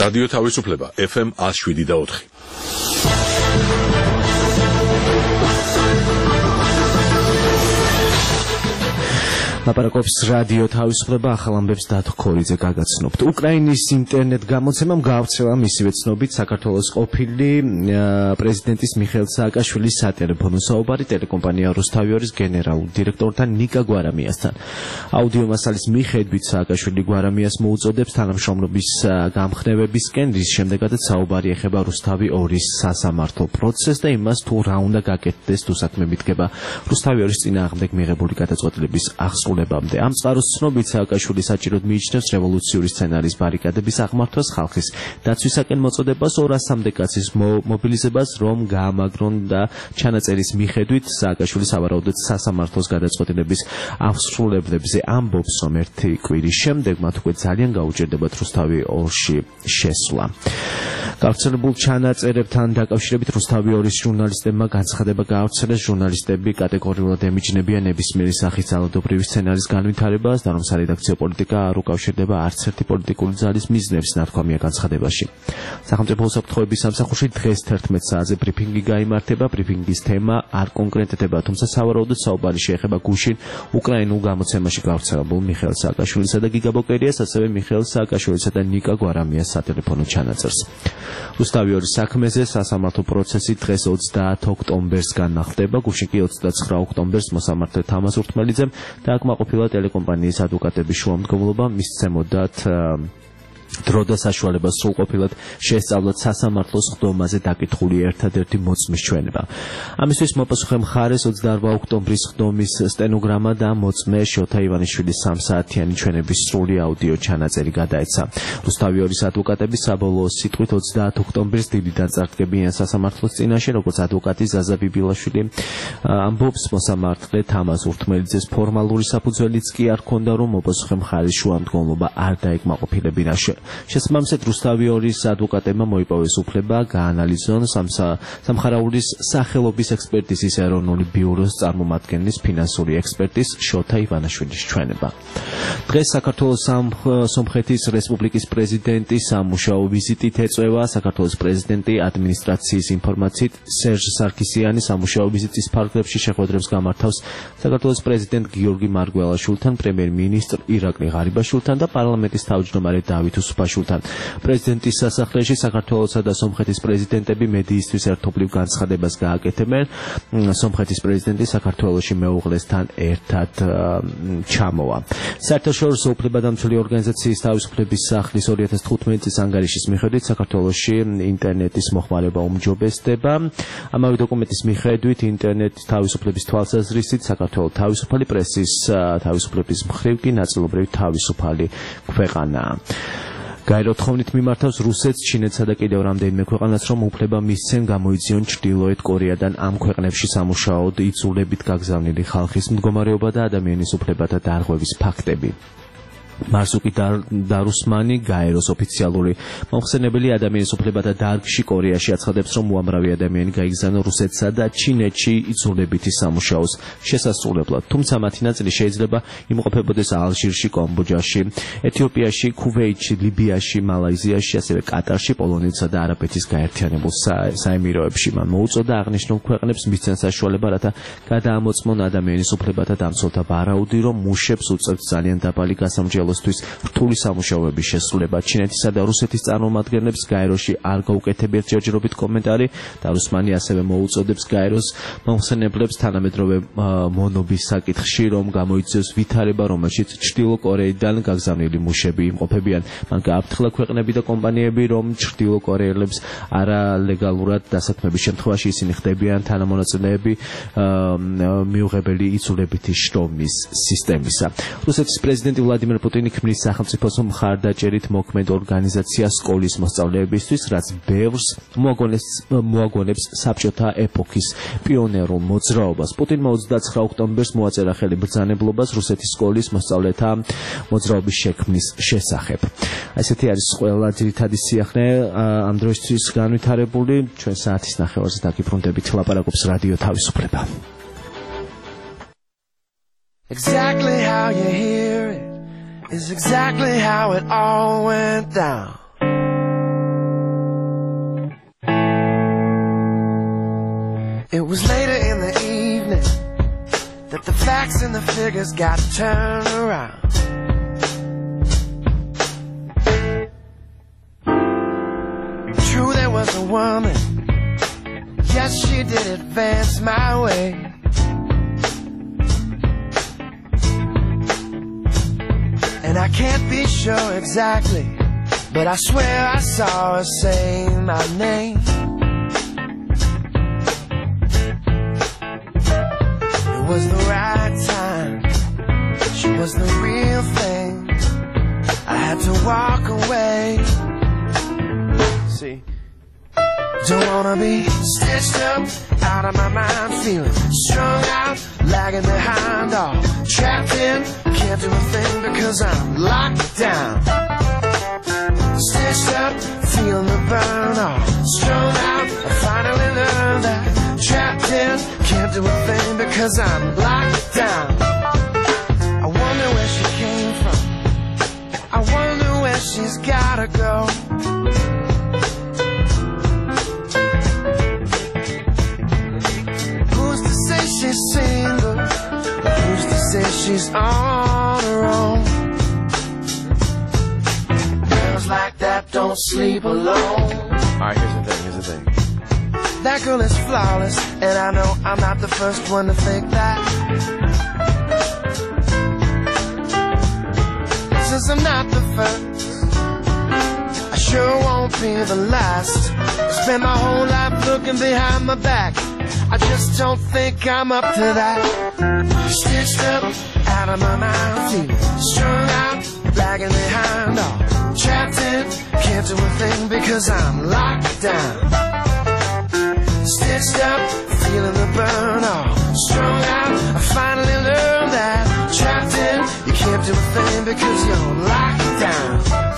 რადიო თავისუფლება FM 107.4. ლაპარაკობს რადიო თავისუფლება, ახალ ამბებს დათო ქორიძე გაგაცნობთ. უკრაინის ინტერნეტ გამოცემამ გაავრცელა მისივე ცნობით საქართველოს ყოფილი პრეზიდენტის მიხეილ სააკაშვილის სატელეფონო საუბარი ტელეკომპანია რუსთავიორის გენერალურ დირექტორთან ნიკა გვარამიასთან. აუდიო მასალის მიხედვით სააკაშვილი გვარამიას მოუწოდებს თანამშრომლობის გამხნევებისკენ, რის შემდეგაც საუბარი ეხება რუსთავი 2-ის სასამართლო პროცესს და იმას თუ რა უნდა გაკეთდეს თუ საქმე მიდგება რუსთავიორის წინააღმდეგ მიღებული გადაწყვეტილების აღსრულებამდე. ამ წყაროს ცნობით სააკაშვილი საჭიროდ მიიჩნევს რევოლუციური სცენარის ბარიკადების აღმართვას, ხალხის დაცვისაკენ მოწოდებას, 200-მდე კაცის მობილიზებას, რომ გაამაგრონ და ჩანაწერის მიხედვით სააკაშვილი სავარაუდოდ სასამართლოს გადაწყვეტილების აღსრულებლებზე ამბობს, რომ ერთი კვირის შემდეგ მათ უკვე ძალიან გაუჭირდებათ რუსთავი 2-ში შესვლა. გავრცელებულ ჩანაწერებთან დაკავშირებით რუსთავი 2-ის ჟურნალისტებმა განცხადება გაავრცელეს. ჟურნალისტები კატეგორიულად ემიჯნებიან ნებისმიერი სახის ძალადობრივი სცენარის განვითარებას და რომ სარედაქციო პოლიტიკა არ უკავშირდება არც ერთი პოლიტიკური ძალის მიზნებს, ნათქვამია განცხადებაში. სახელმწიფო უსაფრთხოების სამსახურში დღეს 11 საათზე ბრიფინგი გაიმართება. ბრიფინგის თემა არ კონკრეტდება, თუმცა სავარაუდოდ საუბარი შეეხება გუშინ უკრაინულ გამოცემაში გავრცელებულ მიხეილ სააკაშვილისა და გიგა ბოკერიას, ასევე მიხეილ სააკაშვილისა და ნიკა გვარამიას სატელეფონო ჩანაწერს. რუსთავი 2-ის საქმეზე სასამართლო პროცესი დღეს 30 ოქტომბერს განმახდება. გუშინ კი 29 ოქტომბერს მოსამართლე თამაზ ურთმელიძემ დააკმაყოფილა ტელეკომპანიის ადვოკატების შუამდგომლობა, მისცემოდათ დრო და საშუალება სრულყოფილად შეესწავლათ სასამართლოს ხდომაზე დაკითხული ერთადერთი მოწმის ჩვენება. ამისთვის მოპასუხე მხარეს 28 ოქტომბრის ხდომის სტენოგრამა და მოწმე შოთა ივანიშვილის 3 საათიანი ჩვენების სრული აუდიო ჩანაწერი გადაეცა. რუსთავი 2-ის ადვოკატები საბოლოო სიტყვით 30 ოქტომბრის დილიდან წარდგებიან სასამართლოს წინაშე, როგორც ადვოკატი ზაზა ბიბილაშვილი ამბობს, მოსამართლე თამაზ ურთმელიძეს ფორმალური საფუძველიც კი არ ჰქონდა, რომ მოპასუხე მხარის შუამდგომლობა არ დაეკმაყოფილებინაშე. შესაბამისად რუსთავი 2-ის ადვოკატებმა მოიპოვეს უფლება გაანალიზონ სამხარაულის სახელობის ექსპერტიზის ეროვნული ბიუროს წარმომადგენლის ფინანსური ექსპერტის შოთა ივანაშვილის ჩვენება. დღეს საქართველოს სომხეთის რესპუბლიკის პრეზიდენტის სამუშაო ვიზიტით ეწევა. საქართველოს პრეზიდენტი ადმინისტრაციის ინფორმაციით სერჟ სარქისიანი სამუშაო ვიზიტის ფარგლებში შეხვედრებს გამართავს საქართველოს პრეზიდენტ გიორგი მარგველაშვილთან, პრემიერ-მინისტრ ირაკლი ღარიბაშვილთან და პარლამენტის თავმჯდომარე დავით უსუფაშვილთან. პრეზიდენტის სასახლეში საქართველოსა და სომხეთის პრეზიდენტები მედიისთვის ერთობლივ განცხადებას გააკეთებენ. სომხეთის პრეზიდენტი საქართველოში მეუღლესთან ერთად ჩამოვა. საერთაშორისო უფლებადამცველი ორგანიზაციის თავისუფლების სახლის 2015 წლის ანგარიშის მიხედვით საქართველოში ინტერნეტის მოხმარება უმჯობესდება. ამავე დოკუმენტის მიხედვით ინტერნეტის თავისუფლების თვალსაზრისით საქართველოს თავისუფალი პრესის თავისუფლების მხრივ კი ნაწილობრივ თავისუფალი ქვეყანაა. გაერო თხოვნით მიმართავს რუსეთს, ჩინეთსა და კიდევ რამდენიმე ქვეყანას, რომ უფლება მისცენ გამოიძიონ ჩრდილოეთ კორეადან ამ ქვეყნებში სამუშაოდ იძულებით გაგზავნილი ხალხის მდგომარეობა და ადამიანის უფლებათა დარღვევის ფაქტები. მარსუკი დარუსმანი, გაეროს ოფიციალური მომხსენებელი ადამიანის უფლებათა დარგში კორეაში აცხადებს, რომ უამრავი ადამიანი გაიგზავნა რუსეთსა და ჩინეთში იძულებითი სამუშაოს შესასრულებლად. თუმცა მათი ნაწილი შეიძლება იმყოფებოდეს ალჟირში, კამბოჯაში, ეთიოპიაში, ქუვეითში, ლიბიაში, მალაიზიაში, ასევე კატარში, პოლონეთსა და არაბეთის გაერთიანებულ საემიროებში. მან მოუწოდა აღნიშნულ ქვეყნებს მისცენ საშუალება, რათა გადაამოწმონ ადამიანის უფლებათა დამცველთა ვარაუდი, რომ მუშებს უწევთ ძალიან დაბალი გასამჯელო რთული სამუშაოების შესრულება. ჩინეთისა და რუსეთის წარმომადგენლებს გაეროში არ გაუკეთებიათ ჯერჯერობით კომენტარი. დარუსმანი ასევე მოუწოდებს გაეროს მომხსენებლებს თანამედროვე მონობის საკითხში, რომ გამოიწვიოს ვითარება, რომელშიც ჩრდილო კორეიდან გაგზავნილი მუშები იმყოფებიან. მან გააფრთხილა ქვეყნები და კომპანიები, რომ ჩრდილო კორეელებს არალეგალურად დასაქმების შემთხვევაში ისინი ხდებიან თანამონაწილეები მიუღებელი იძულებითი შრომის სისტემისა. რუსეთის პრეზიდენტი ვლადიმერ პუტინი ქმნის სახელმწიფოს მხარდაჭერით მოქმედ ორგანიზაციას სკოლის მოსწავლეებისთვის, რაც ბევრს მოაგონებს საბჭოთა ეპოქის პიონერულ მოძრაობას. პუტინმა 29 ოქტომბერს მოაწერა ხელი ბრძანებლობას რუსეთის სკოლის მოსწავლეთა მოძრაობის შექმნის შესახებ. ესეთი არის ყველა ძირითადი სიახლე ამ დროისთვის განვითარებული. ჩვენ საათის ნახევარზე დაგიბრუნდებით. ლაპარაკობს რადიო თავისუფლება. Exactly how you hear it is exactly how it all went down. was later in the evening that the facts and the figures got turned around. True, there was a woman, yes, she did advance my way. And I can't be sure exactly, but I swear I saw her say my name. It was the right time, she was the real thing. I had to walk away. See, don't wanna be stitched up, out of my mind, feeling strung out, lagging behind, all trapped in, can't do a thing because I'm locked down. Stitched up, feeling the burn, all strung out, I finally learned that. Trapped in, can't do a thing because I'm locked down. I wonder where she came from, I wonder where she's gotta go. She's single, but who's to say she's on her own? Girls like that don't sleep alone. Alright, here's the thing. That girl is flawless, and I know I'm not the first one to think that. Since I'm not the first, I sure won't be the last. I spend my whole life looking behind my back, I just don't think I'm up to that. Stitched up, out of my mind, feeling strung out, lagging behind, all trapped in, can't do a thing because I'm locked down. Stitched up, feeling the burn, all strung out, I finally learned that. Trapped in, you can't do a thing because you're locked down.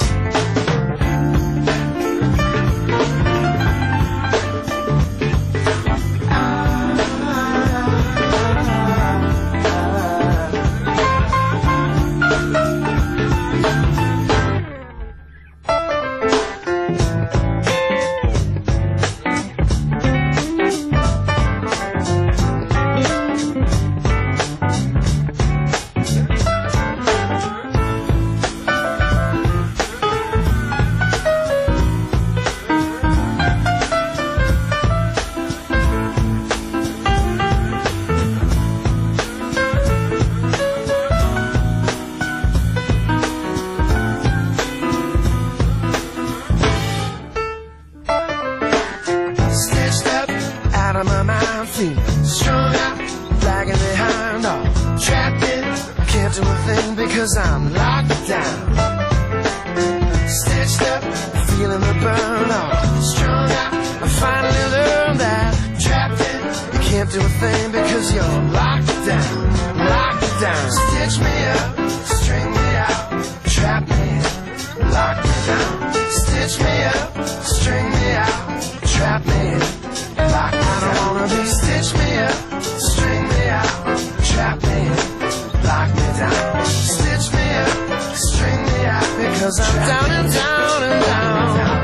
Strung out, lagging behind, all trapped in, can't do a thing because I'm locked down. Stitched up, feeling the burn, all strung out, I finally learned that. Trapped in, you can't do a thing because you're locked down, locked down. Stitch me up, string me out, trap me in, lock me down. Stitch me up, string me out, trap me in, lock me down. I don't wanna be stitch me up, string me out, trap me in, lock me down. Stitch me up, string me out, because I'm down and down and down.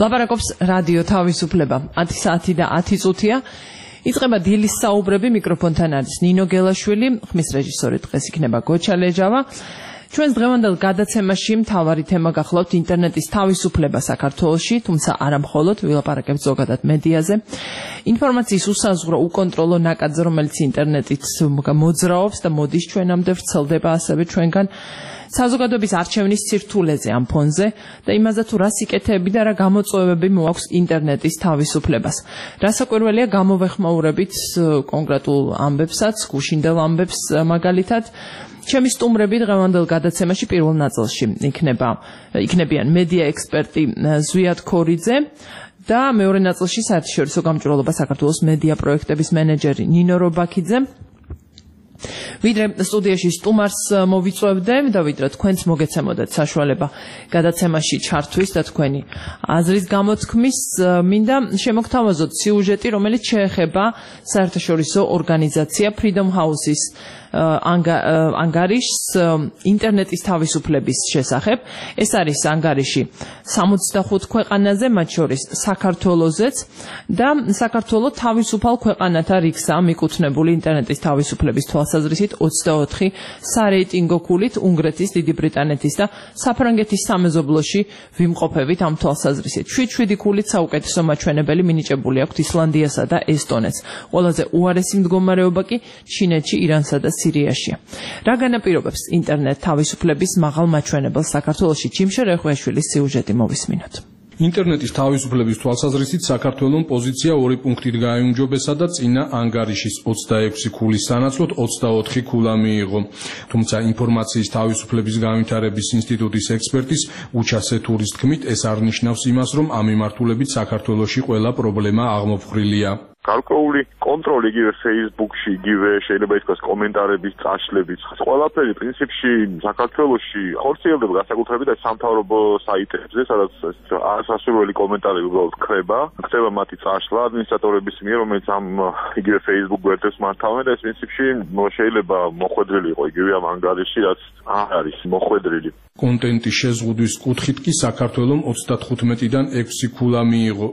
ლაპარაკობს რადიო თავისუფლება 10 საათი და 10 წუთია. იწყება დილის საუბრები, მიკროფონთან არის ნინო გელაშვილი, ხმის რეჟისორი დღეს იქნება გოჩა ლეჯავა. ჩვენს დღევანდელ გადაცემაში მთავარი თემა გახლავთ ინტერნეტის თავისუფლება საქართველოში, თუმცა არა მხოლოდ, ვილაპარაკებთ ზოგადად მედიაზე. ინფორმაციის უსაზღვრო უკონტროლო ნაკადზე, რომელიც ინტერნეტით მოძრაობს და მოდის ჩვენამდე, ვრცელდება ასევე ჩვენგან საზოგადოების არჩევნის სირთულეზე ამ ფონზე და იმაზე თუ რა სიკეთეები და რა გამოწვევები მოაქვს ინტერნეტის თავისუფლებას. რასაკვირველია, გამოვეხმაურებით კონკრეტულ ამბებსაც, გუშინდელ ამბებს მაგალითად. ჩემი სტუმრები დღევანდელ გადაცემაში პირველ ნაწილში იქნებიან მედია ექსპერტი ზვიად ქორიძე და მეორე ნაწილში საერთაშორისო გამჭვირვალობა საქართველოს მედია პროექტების მენეჯერი ნინო რობაქიძე. ვიდრე სტუდიაში სტუმარს მოვიწვევდე და ვიდრე თქვენც მოგეცემოდეთ საშუალება გადაცემაში ჩართვის და თქვენი აზრის გამოთქმის, მინდა შემოგთავაზოთ სიუჟეტი, რომელიც შეეხება საერთაშორისო ორგანიზაცია Freedom House-ის ანგარიშს ინტერნეტის თავისუფლების შესახებ. ეს არის ანგარიში 65 ქვეყანაზე, მათ შორის საქართველოზეც და საქართველოს თავისუფალ ქვეყანათა რიგსაა მიკუთვნებული ინტერნეტის თავისუფლების თვალსაზრისით 24 სარეიტინგო ქულით უნგრეთის, დიდი ბრიტანეთის და საფრანგეთის სამეზობლოში ვიმყოფებით ამ თვალსაზრისით. 7 ქულით საუკეთესო მაჩვენებელი მინიჭებული აქვთ ისლანდიასა და ესტონეთს. ყველაზე უარესი მდგომარეობა კი ჩინეთში, ირანსა და სირიაშია. რა განაპირობებს ინტერნეტ თავისუფლების მაღალ მაჩვენებელს საქართველოში? ჯიმშე რეხვეშვილის სიუჟეტი მოვისმინოთ. ინტერნეტის თავისუფლების თვალსაზრისით საქართველოს პოზიცია 2 პუნქტით გაიუმჯობესა და წინა ანგარიშის 26 ქულის სანაცვლოდ 24 ქულა მიიღო. თუმცა ინფორმაციის თავისუფლების განვითარების ინსტიტუტის ექსპერტის უჩა სეთურის თქმით, ეს არ ნიშნავს იმას, რომ ამ მიმართულებით საქართველოში ყველა პრობლემა აღმოფხრილია. გარკვეული კონტროლი იგივე Facebook-ში, იგივე შეიძლება ითქვას კომენტარების წაშლებით. ყველაფერი პრინციპში საქართველოში ხორციელდება განსაკუთრებით აი სამთავრობო საიტებზე, სადაც არასასურველი კომენტარები უბრალოდ ხდება. ხდება მათი წაშლა ადმინისტრატორების მიერ, რომელიც ამ იგივე Facebook გვერდებს მართავენ და ეს პრინციპში შეიძლება მოხვედრილი იყო იგივე ამ ანგარიში, რაც არ არის მოხვედრილი. კონტენტის შეზღუდვის კუთხით კი საქართველოს 35-დან 6 ქულა მიიღო.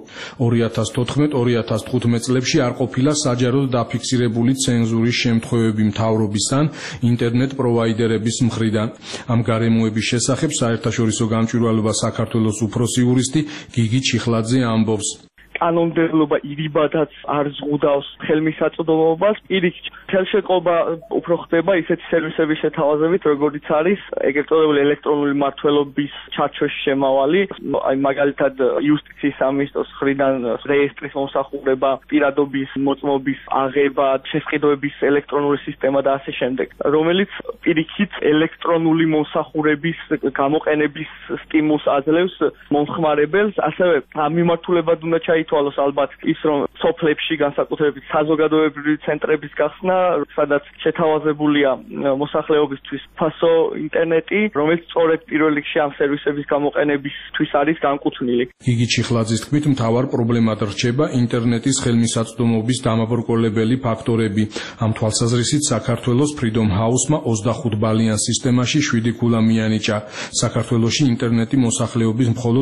2014-2015 წლებში არ ყოფილა საჯაროდ დაფიქსირებული ცენზურის შემთხვევები მთავრობის ან ინტერნეტ პროვაიდერების მხრიდან. ამ გარემოების შესახებ საერთაშორისო გამჭვირვალობა საქართველოს უფროსი იურისტი გიგი ჩიხლაძე ამბობს. კანონმდებლობა ირიბადაც არ ზღუდავს ხელმისაწვდომობას, პირიქით ხელშეკობა უფრო ხდება ისეთი სერვისების შეთავაზებით, როგორიც არის ეგრეთ წოდებული ელექტრონული მმართველობის ჩარჩოს შემავალი, აი მაგალითად იუსტიციის სამინისტროს მხრიდან რეესტრის მომსახურება, პირადობის მოწმობის აღება, შესყიდვების ელექტრონული სისტემა და ასე შემდეგ, რომელიც პირიქით ელექტრონული მომსახურების გამოყენების სტიმულს აძლევს მომხმარებელს, ასევე ამ მიმართულებად უნდა თვალოს ალბათ ის რომ სოფლებში განსაკუთრებით საზოგადოებრივი ცენტრების გახსნა, სადაც შეთავაზებულია მოსახლეობისთვის ფასო ინტერნეტი, რომელიც სწორედ პირველ რიგში ამ სერვისების გამოყენებისთვის არის განკუთვნილი. გიგი ჩიხლაძის თქმით, მთავარ პრობლემად რჩება ინტერნეტის ხელმისაწვდომობის დამაბრკოლებელი ფაქტორები. ამ თვალსაზრისით საქართველოს Freedom House-მა 25 ბალიან სისტემაში 7 ქულა მიანიჭა. საქართველოში ინტერნეტი მოსახლეობის მხოლოდ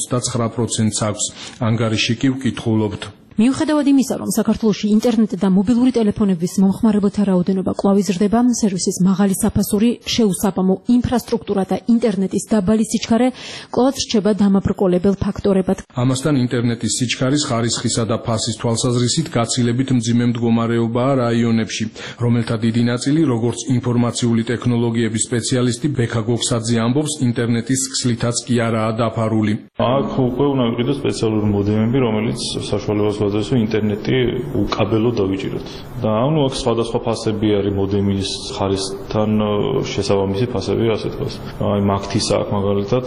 59%-ს აქვს. ანგარიში კი ვკითხულობთ. მიუხედავად იმისა, რომ საქართველოში ინტერნეტი და მობილური ტელეფონების მომხმარებელთა რაოდენობა კვლავ იზრდება, სერვისის მაღალი საფასური, შეუსაბამო ინფრასტრუქტურა და ინტერნეტის დაბალი სიჩქარე კვლავ რჩება დამაბრკოლებელ ფაქტორებად. ამასთან ინტერნეტის სიჩქარის ხარისხისა და ფასის თვალსაზრისით გაცილებით მძიმე მდგომარეობაა რაიონებში, რომელთა დიდი ნაწილი, როგორც ინფორმაციული ტექნოლოგიების სპეციალისტი ბექა გოგსაძე ამბობს, ინტერნეტის ქსლითაც კი არაა დაფარული. აქ უკვე უნდა ვიყიდოთ სპეციალური მოდემები, რომელიც საშუალებას ვაძლევს ინტერნეტი უკაბელოდ დავიჭიროთ. და ანუ აქ სხვადასხვა ფასები არის მოდემის ხარისხთან შესაბამისი ფასები, ასე თქვას. აი მაგთის აქ მაგალითად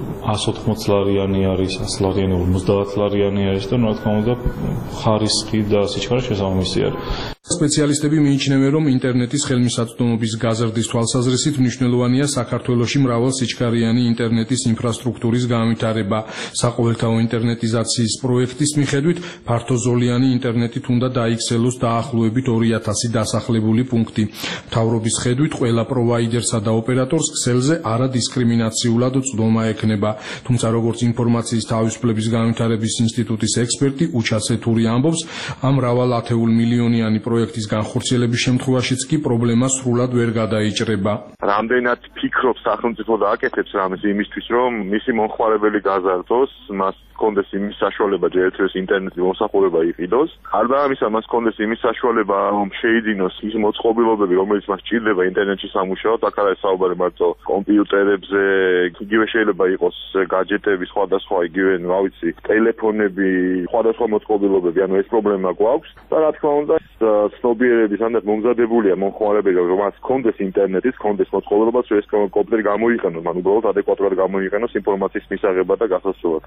180 ლარიანი არის, 100 ლარიანი, 50 ლარიანი არის და რა თქმა უნდა ხარისხი და სიჩქარე შესაბამისი არის. სპეციალისტები მიიჩნევენ, რომ ინტერნეტის ხელმისაწვდომობის გაზრდის თვალსაზრისით მნიშვნელოვანია საქართველოში მრავალსიჩქარიანი ინტერნეტის ინფრასტრუქტურის განვითარება. საყოველთაო ინტერნეტიზაციის პროექტის მიხედვით ფართოზოლიანი ინტერნეტით უნდა დაიქცელოს დაახლოებით 2000 დასახლებული პუნქტი. მთავრობის ხედვით ყველა პროვაიდერსა და ოპერატორს ქსელზე არადისკრიმინაციულად წვდომა ექნება. თუმცა როგორც ინფორმაციის თავისუფლების განვითარების ინსტიტუტის ექსპერტი უჩასეთური ამბობს, ამ მრავალ ათეულ მილიონიანი პროექტის განხორციელების შემთხვევაშიც კი პრობლემა სრულად ვერ გადაიჭრება. რამდენად ფიქრობს სახელმწიფო და აკეთებს რამეს იმისთვის, რომ მისი მომხმარებელი გაზარდოს, მას კონდეს იმის საშუალება ჯერჯერობით ინტერნეტის მომსახურება იყიდოს. გარდა ამისა, მას კონდეს იმის საშუალება, რომ შეიძინოს ის მოწყობილობები, რომელიც მას ჭირდება ინტერნეტში სამუშაოდ, აქ არის საუბარი მარტო კომპიუტერებზე, იგივე შეიძლება იყოს გაჯეტები, სხვადასხვა იგივე, რა ვიცი, ტელეფონები, სხვადასხვა მოწყობილობები, ანუ ეს პრობლემა გვაქვს. და რა თქმა უნდა, ცნობიერები სანდაც მომზადებულია მომხმარებელი, რომ მას კონდეს ინტერნეტის, კონდეს მოწყობილობა, რომ ეს კომპიუტერი გამოიყენოს, მან უბრალოდ ადეკვატურად გამოიყენოს ინფორმაციის მისაღებად და გასაცვლელად.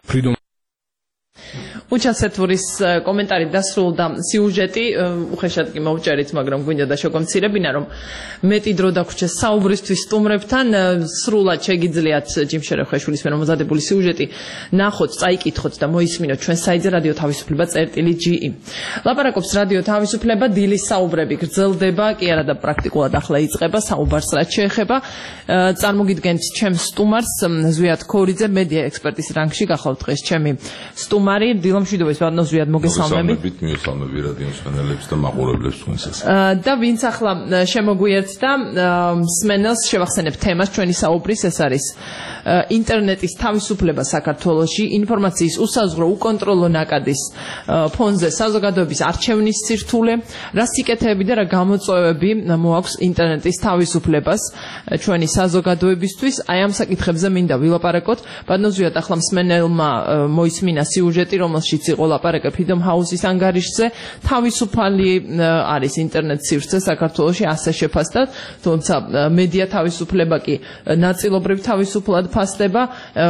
უჩასეთურის კომენტარი დასრულდა სიუჟეტი, უხეშად კი მოვჭერით, მაგრამ გვინდა და შეგომცირებინა, რომ მეტი დრო დაგვრჩეს საუბრისთვის სტუმრებთან, სრულად შეგიძლიათ ჯიმ შერეხაშვილის მიერ მომზადებული სიუჟეტი ნახოთ, წაიკითხოთ და მოისმინოთ ჩვენ საიტზე რადიო თავისუფლება.ge. ლაპარაკობს რადიო თავისუფლება, დილის საუბრები გრძელდება, კი არა და პრაქტიკულად ახლა იწყება, საუბარს რაც შეეხება. წარმოგიდგენთ ჩემს სტუმარს, ზვიად ქორიძე, მედია ექსპერტის რანგში გახავთ დღეს ჩემი სტუმარი. დილამშვიდობის ბატონო ზვიად, მოგესალმებით. მოგესალმებით რადიო მსმენელებს და მაყურებლებს თქვენსაც. და ვინც ახლა შემოგვიერთდა, მსმენელს შევახსენებ თემას ჩვენი საუბრის, ეს არის ინტერნეტის თავისუფლება საქართველოში, ინფორმაციის უსაზღვრო უკონტროლო ნაკადის ფონზე საზოგადოების არჩევნის სირთულე, რა სიკეთეები და რა გამოწვევები მოაქვს ინტერნეტის თავისუფლებას ჩვენი საზოგადოებისთვის. აი ამ საკითხებზე მინდა ვილაპარაკოთ. ბატონო ზვიად, ახლა მსმენელმა მოისმინა სიუჟეტი, რომელშიც იყო ლაპარაკი Freedom House-ის ანგარიშზე. თავისუფალი არის ინტერნეტ სივრცე საქართველოში ასე შეფასდა, თუმცა მედია თავისუფლება კი ნაწილობრივ თავისუფლად ფასდება.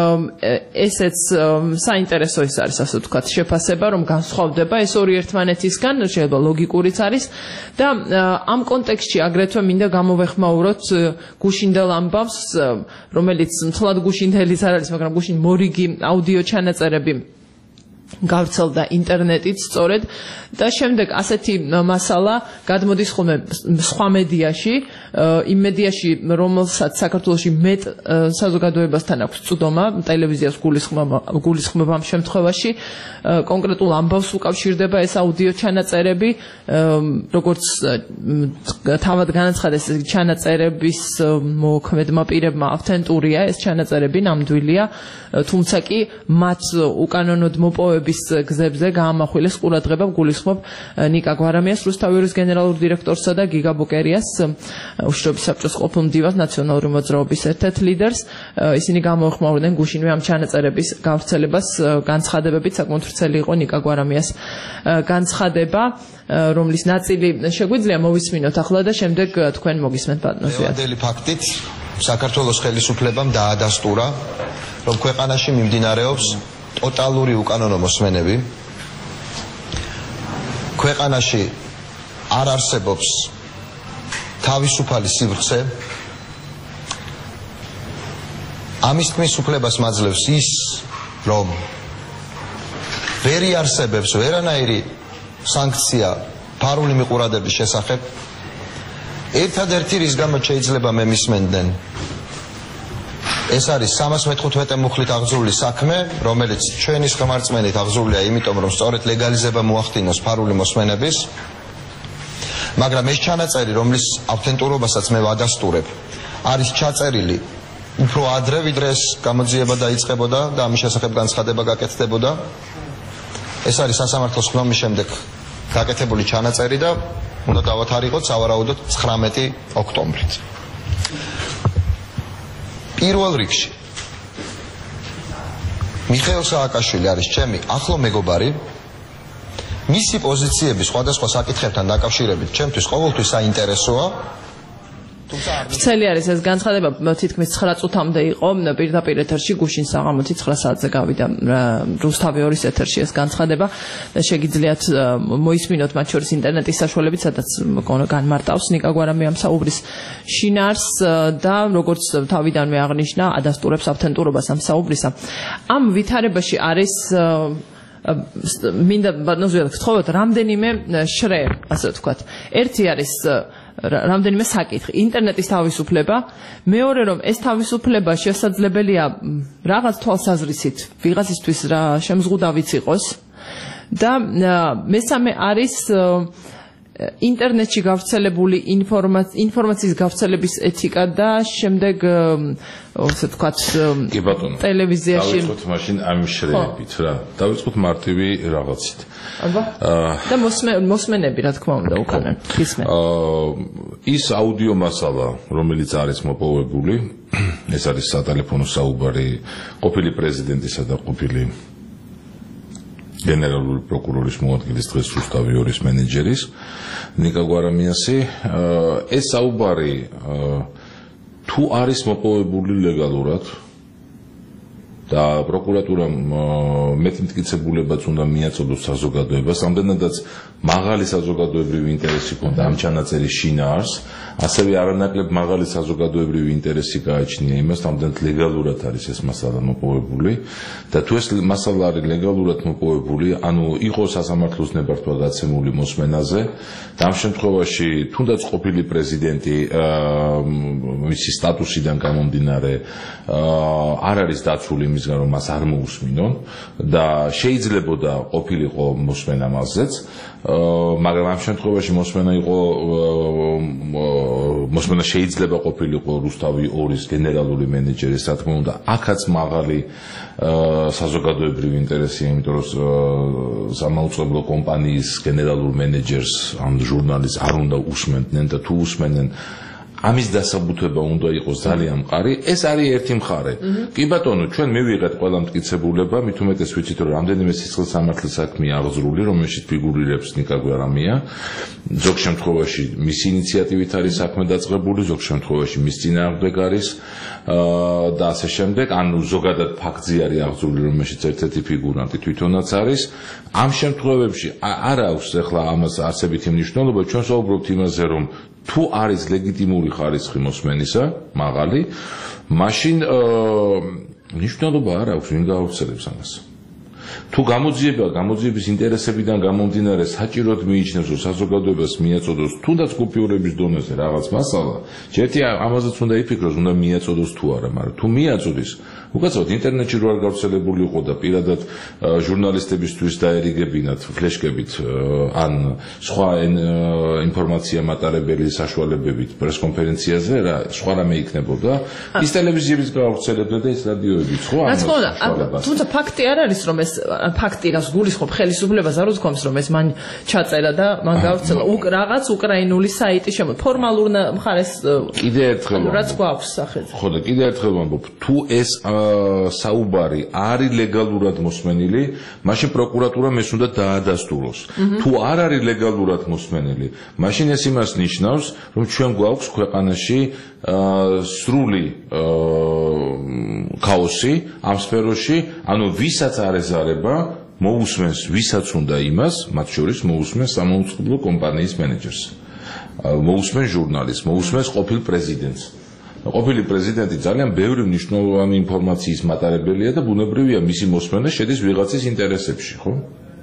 ესეც საინტერესო ის არის, ასე ვთქვათ, შეფასება, რომ განსხვავდება ეს ორი ერთმანეთისგან, შეიძლება ლოგიკურიც არის და ამ კონტექსტში აგრეთვე მინდა გამოვეხმაუროთ გუშინდელ ამბავს, რომელიც მთლად გუშინდელის არ არის, მაგრამ გუშინ მორიგი აუდიო ჩანაწერები გავრცელდა ინტერნეტით სწორედ და შემდეგ ასეთი მასალა გადმოდის ხოლმე სხვა მედიაში, იმ მედიაში, რომელსაც საქართველოში მეტ საზოგადოებასთან აქვს წვდომა, ტელევიზიას გულისხმობა ამ შემთხვევაში, კონკრეტულ ამბავს უკავშირდება ეს აუდიო ჩანაწერები, როგორც თავად განაცხადეს, ეს ჩანაწერების მოქმედმა პირებმა ავთენტურია, ეს ჩანაწერები ნამდვილია, თუმცა კი მათ უკანონოდ მოპოვების გზებზე გაამახვილეს ყურადღება, გულისხმობ ნიკა გვარამიას, რუსთავიურის გენერალურ დირექტორსა და გიგა ბუკერიას, უშრობის საბჭოს ყოფილ მდივანს, ნაციონალური მოძრაობის ერთ-ერთ ლიდერს. ისინი გამოეხმაურდნენ გუშინვე ამ ჩანაწერების გავრცელებას, განცხადებებით, საკმაოდ ვრცელი იყო ნიკა გვარამიას განცხადება, რომლის ნაწილი შეგვიძლია მოვისმინოთ ახლა და შემდეგ თქვენ მოგისმენთ ბატონო ზვიად. დღევანდელი ფაქტით საქართველოს ხელისუფლებამ დაადასტურა, რომ ქვეყანაში მიმდინარეობს ტოტალური უკანონო მოსმენები. ქვეყანაში არ არსებობს თავისუფალი სივრცე. ამის თქმის უფლებას მაძლევს ის, რომ ვერ იარსებებს ვერანაირი სანქცია ფარული მიყურადების შესახებ. ერთადერთი რის გამოც შეიძლება მე მისმენდნენ, ეს არის 315 მუხლით აღძრული საქმე, რომელიც ჩვენის ხმარწმენით აღძრულია, იმიტომ რომ სწორედ ლეგალიზება მოახდინოს ფარული მოსმენების. მაგრამ ეს ჩანაწერი, რომლის ავთენტურობასაც მე ვადასტურებ, არის ჩაწერილი უფრო ადრე, ვიდრე ეს გამოძიება დაიწყებოდა და ამის შესახებ განცხადება გაკეთდებოდა. ეს არის სასამართლოს ხმის შემდეგ გაკეთებული ჩანაწერი და უნდა დავათარიღოთ სავარაუდოდ 19 ოქტომბრით. პირველ რიგში მიხეილ სააკაშვილი არის ჩემი ახლო მეგობარი. მისი პოზიციები სხვადასხვა საკითხებთან დაკავშირებით ჩემთვის ყოველთვის საინტერესოა. ვრცელი არის ეს განცხადება, თითქმის 9 წუთამდე იყო პირდაპირ ეთერში, გუშინ საღამოთი 9 საათზე გავიდა რუსთავიურის ეთერში ეს განცხადება. შეგიძლიათ მოისმინოთ მათ შორის ინტერნეტის საშუალებით, სადაც განმარტავს ნიკა გვარამიამ საუბრის შინაარს და როგორც თავიდანვე აღნიშნა, ადასტურებს ავთენტურობას ამ საუბრისა. ამ ვითარებაში არის მინდა ბატონო გთხოვოთ რამდენიმე შრე, ასე ვთქვათ. ერთი არის რამდენიმე საკითხი. ინტერნეტის თავისუფლება, მეორე რომ ეს თავისუფლება შესაძლებელია რაღაც თვალსაზრისით ვიღაცისთვის რა შემზღუდავიც იყოს და მესამე არის ინტერნეტში გავრცელებული ინფორმაციის გავრცელების ეთიკა და შემდეგ ასე ვთქვათ ტელევიზიაში დავიწყოთ მაშინ ამ შრეებით რა დავიწყოთ მარტივი რაღაცით და მოსმენები რა თქმა უნდა უკანან ხისმენ ის აუდიო მასალა რომელიც არის მოპოვებული ეს არის სატელეფონო საუბარი ყოფილი პრეზიდენტისა და ყოფილი გენერალური პროკურორის მოადგილის დღეს რუსთავი ორის მენეჯერის ნიკა გვარამიასი ეს საუბარი თუ არის მოპოვებული ლეგალურად და პროკურატურამ მეტი მტკიცებულებაც უნდა მიაწოდოს საზოგადოებას ამდენადაც მაღალი საზოგადოებრივი ინტერესი ჰქონდა ამ ჩანაწერის შინაარს ასევე არანაკლებ მაღალი საზოგადოებრივი ინტერესი გააჩნია იმას ამდენად ლეგალურად არის ეს მასალა მოპოვებული და თუ ეს მასალა არის ლეგალურად მოპოვებული ანუ იყო სასამართლოს ნებართვა გაცემული მოსმენაზე და ამ შემთხვევაში თუნდაც ყოფილი პრეზიდენტი მისი სტატუსიდან გამომდინარე არ არის დაცული იმისგან რომ მას არ მოусმინონ და შეიძლებოდა ყოფილიყო მოსმენა მასზეც მაგრამ ამ შემთხვევაში მოსმენა იყო მოსმენა შეიძლება ყოფილიყო რუსთავი ორის გენერალური მენეჯერის რა თქმა უნდა აქაც მაღალი საზოგადოებრივი ინტერესია იმიტომ რომ სამაუწყებლო კომპანიის გენერალურ მენეჯერს ამ ჟურნალისტს არ უნდა უსმენდნენ და თუ უსმენენ ამის დასაბუთება უნდა იყოს ძალიან მყარი ეს არის ერთი მხარე კი ბატონო ჩვენ მივიღეთ ყველა მტკიცებულება მით უმეტეს ვიცით რომ რამდენიმე სიცხლის სამართლის საქმეა აღძრული რომელშიც ფიგურირებს ნიკა გვარამია ზოგ შემთხვევაში მისი ინიციატივით არის საქმე დაწყებული ზოგ შემთხვევაში მის წინააღმდეგ არის და ასე შემდეგ ანუ ზოგადად ფაქტზე არის აღძრული რომელშიც ერთ-ერთი ფიგურანტი თვითონაც არის ამ შემთხვევებში არ აქვს ახლა ამას არსებითი მნიშვნელობა ჩვენ საუბრობთ იმაზე რომ თუ არის ლეგიტიმური ხარისხი მოსმენისა მაღალი მაშინ მნიშვნელობა არ აქვს ვინ გაავრცელებს ამას თუ გამოძიების ინტერესებიდან გამომდინარე საჭიროდ მიიჩნევს რომ საზოგადოებას მიაწოდოს თუნდაც კუპიურების დონეზე რაღაც მასალა ჯერთი ამაზეც უნდა იფიქროს უნდა მიაწოდოს თუ არა მაგრამ თუ მიაწოდის უკაცრავად ინტერნეტში რო არ გავრცელებული იყო და პირადად ჟურნალისტებისთვის დაერიგებინათ ფლეშკებით ან სხვა ინფორმაცია მატარებელი საშუალებებით პრესკონფერენციაზე რა სხვა რამე იქნებოდა ის ტელევიზიების გავრცელებდა და ის რადიოებიც ხო რა თქმა უნდა თუმცა ფაქტი არ არის რომ ეს ფაქტი რას გულისხმობ ხელისუფლებას არ უძღვამს რომ ეს მან ჩაწერა და მან გავრცელა რაღაც უკრაინული საიტი ფორმალურ მხარეს კიდე ერთხელ რაც გვაქვს სახელმწიფო ხო და კიდე ერთხელ ვამბობ თუ ეს საუბარი არის ლეგალურად მოსმენილი მაშინ პროკურატურამ ეს უნდა დაადასტუროს თუ არ არის ლეგალურად მოსმენილი მაშინ ეს იმას ნიშნავს რომ ჩვენ გვაქვს ქვეყანაში სრული ქაოსი ამ სფეროში ანუ ვისაც არ ეზარება მოусმენს ვისაც უნდა იმას მათ შორის მოусმენს სამაუწყებლო კომპანიის მენეჯერს მოусმენს ჟურნალისტს მოусმენს ყოფილ პრეზიდენტს ყოფილი პრეზიდენტი ძალიან ბევრი მნიშვნელოვანი ინფორმაციის მატარებელია და ბუნებრივია მისი მოსმენა შედის ვიღაცის ინტერესებში ხო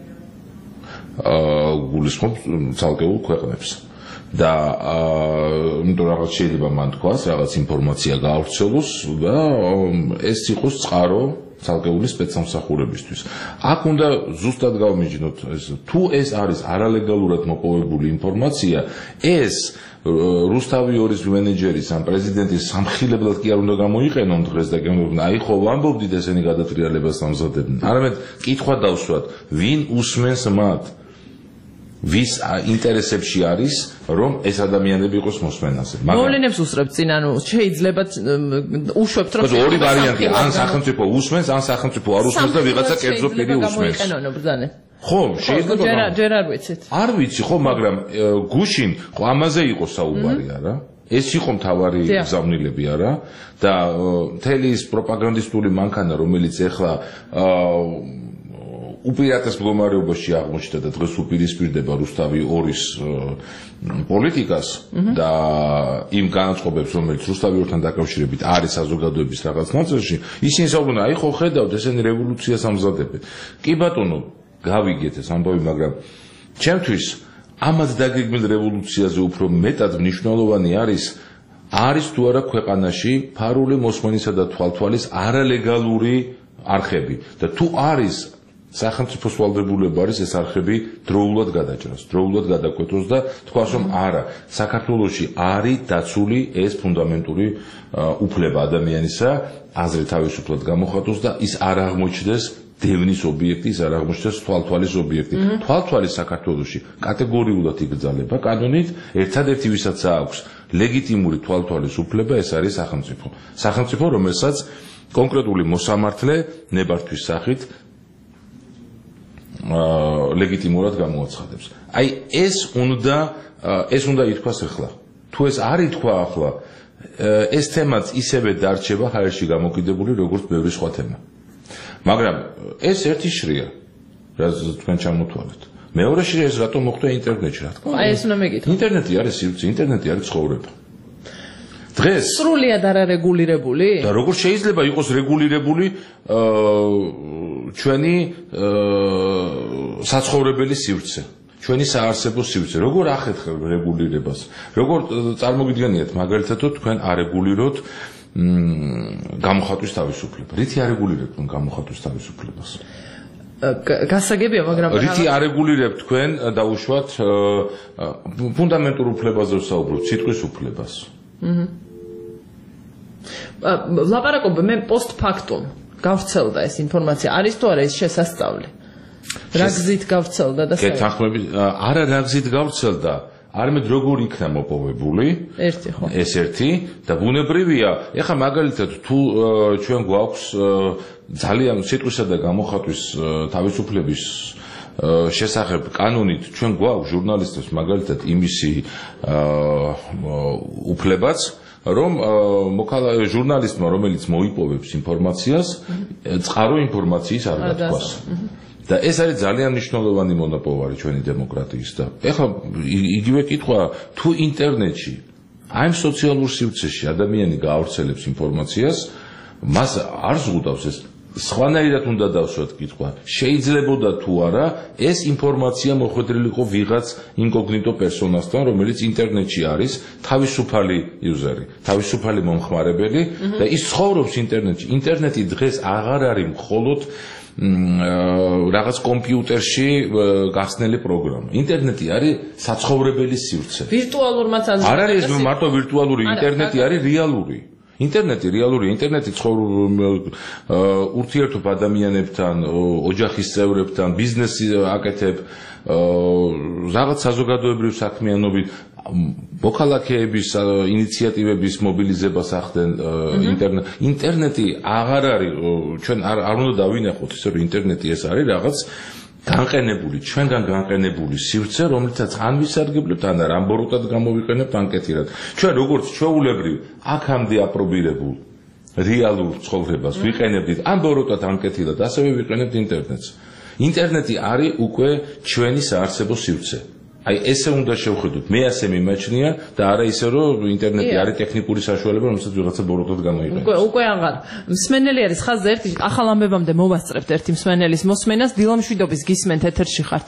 გულისხმობ ცალკეულ ქვეყნებს და იმიტომ რაღაც შეიძლება მან თქვას რაღაც ინფორმაცია გაავრცელოს და ეს იყოს წყარო ცალკეული სპეცსამსახურებისთვის აქ უნდა ზუსტად გავმიჯნოთ თუ ეს არის არალეგალურად მოპოვებული ინფორმაცია ეს რუსთავი ორის მენეჯერის ამ პრეზიდენტის სამხილებლად კი არ უნდა გამოიყენონ დღეს და გემოვნ აი ხო ვამბობდით ესენი გადატრიალებას ამზადებდნენ არამედ კითხვა დავსვათ ვინ უსმენს მათ ვის ინტერესებში არის რომ ეს ადამიანები იყოს მოსმენაზე მოვლენებს უსწრებს წინ ანუ შეიძლება უშვებთ რომ ორი ვარიანტი ან სახელმწიფო უსმენს ან სახელმწიფო არ უსმენს და ვიღაცა კერძო პირი უსმენს ხო შეიძლება ჯერ არ ვიცით არ ვიცი ხო მაგრამ გუშინ ხო ამაზე იყო საუბარი არა ეს იყო მთავარი გზავნილები არა და მთელი ის პროპაგანდისტული მანქანა რომელიც ეხლა უპირატეს მდგომარეობაში აღმოჩნდა და დღეს უპირისპირდება რუსთავი ორის პოლიტიკას და იმ განაცხობებს რომელიც რუსთავი ორთან დაკავშირებით არის საზოგადოების რაღაც ნაწილში ისინი საუბრობენ აი ხო ხედავთ ესენი რევოლუციას ამზადებენ კი ბატონო გავიგეთ ეს ამბავი, მაგრამ ჩემთვის ამად დაგეგმილ რევოლუციაზე უფრო მეტად მნიშვნელოვანი არის თუ არა ქვეყანაში ფარული მოსმენისა და თვალთვალის არალეგალური არხები და თუ არის სახელმწიფოს ვალდებულება არის ეს არხები დროულად გადაჭრას, დროულად გადაკვეთოს და თქვას რომ არა, საქართველოში არის დაცული ეს ფუნდამენტური უფლება ადამიანისა, აზრი თავისუფლად გამოხატოს და ის არ აღმოჩნდეს დევნის ობიექტი, ის არ აღმოჩნდეს თვალთვალის ობიექტი. თვალთვალი საქართველოში კატეგორიულად იგრძალება კანონით, ერთადერთი ვისაც აქვს ლეგიტიმური თვალთვალის უფლება, ეს არის სახელმწიფო. სახელმწიფო, რომელსაც კონკრეტული მოსამართლე ნებართვის სახით ლეგიტიმურად გამოაცხადებს. აი ეს უნდა ითქვას ახლა. თუ ეს არ ითქვა ახლა, ეს თემაც ისევე დარჩება ჰაერში გამოკიდებული, როგორც ბევრი სხვა თემა. მაგრამ ეს ერთი შრია, რაც თქვენ ჩამოთვალეთ. მეორე შრია ეს რატომ მოხდა ინტერნეტში, რა თქმა უნდა. აი ეს უნდა მეკითხო. ინტერნეტი არის სივრცე, ინტერნეტი არის ცხოვრება. დღეს სრულიად არარეგულირებული? და როგორ შეიძლება იყოს რეგულირებული ჩვენი საცხოვრებელი სივრცე, ჩვენი საარსებო სივრცე. როგორ ახერხებთ რეგულირებას? როგორ წარმოგიდგენიათ მაგალითად თუ თქვენ არეგულიროთ გამოხატვის თავისუფლება? რითი არეგულირებთ თქვენ გამოხატვის თავისუფლებას? გასაგებია, მაგრამ რითი არეგულირებთ თქვენ დაუშვათ ფუნდამენტურ უფლებაზე ვსაუბრობთ, სიტყვის უფლებას? ლაპარაკობ მე პოსტფაქტუმ გავრცელდა ეს ინფორმაცია. არის თუ არა ეს შესასწავლი? რა გზით გავრცელდა და გეთანხმებით, არა რა გზით გავრცელდა, არამედ როგორ იქნა მოპოვებული? ერთი ხო. ეს ერთი და ბუნებრივია, ეხლა მაგალითად თუ ჩვენ გვაქვს ძალიან სიტყვისა და გამოხატვის თავისუფლების შესახებ კანონით ჩვენ გვაქვს ჟურნალისტებს მაგალითად იმისი უფლებაც რომ ჟურნალისტმა რომელიც მოიპოვებს ინფორმაციას წყარო ინფორმაციის არ გათქვას და ეს არის ძალიან მნიშვნელოვანი მონოპოვარი ჩვენი დემოკრატიის და ეხლა იგივე კითხვა თუ ინტერნეტში აი ამ სოციალურ სივრცეში ადამიანი გაავრცელებს ინფორმაციას მას არ ზღუდავს ეს სხვანაირად უნდა დავსვათ კითხვა შეიძლებოდა თუ არა ეს ინფორმაცია მოხვედრილიყო ვიღაც ინკოგნიტო პერსონასთან რომელიც ინტერნეტში არის თავისუფალი იუზერი თავისუფალი მომხმარებელი და ის ცხოვრობს ინტერნეტში ინტერნეტი დღეს აღარ არის მხოლოდ რაღაც კომპიუტერში გახსნილი პროგრამა ინტერნეტი არის საცხოვრებელი სივრცე ვირტუალურმაც არ არის მარტო ვირტუალური ინტერნეტი არის რეალური ინტერნეტი რეალური ინტერნეტი ურთიერთობ ადამიანებთან, ოჯახის წევრებთან, ბიზნესი აკეთებ, რაღაც საზოგადოებრივ საქმიანობით, მოქალაქეების ინიციატივების მობილიზებას ახდენ ინტერნეტი აღარ არის ჩვენ არ უნდა დავინახოთ ისე რომ ინტერნეტი ეს არის რაღაც განყენებული, ჩვენგან განყენებული სივრცე, რომლითაც ან ვისარგებლებთ, ან არ ამბოროტად გამოვიყენებთ, ან კეთილად. ჩვენ როგორც ჩვეულებრივ აქამდე აპრობირებულ რეალურ ცხოვრებას ვიყენებდით, ან ბოროტად, ან კეთილად, ასევე ვიყენებთ ინტერნეტს. ინტერნეტი არის უკვე ჩვენი საარსებო სივრცე. აი ესე უნდა შევხედოთ. მე ასე მიმაჩნია და არა ისე რომ ინტერნეტი არის ტექნიკური საშუალება, რომელსაც ვიღაცა ბოროტად გამოიყენებს. უკვე აღარ. მსმენელი არის ხაზზე ერთი ახალ ამბებამდე მოვასწრებთ ერთი მსმენელის მოსმენას. დილამშვიდობის გისმენთ ეთერში ხართ.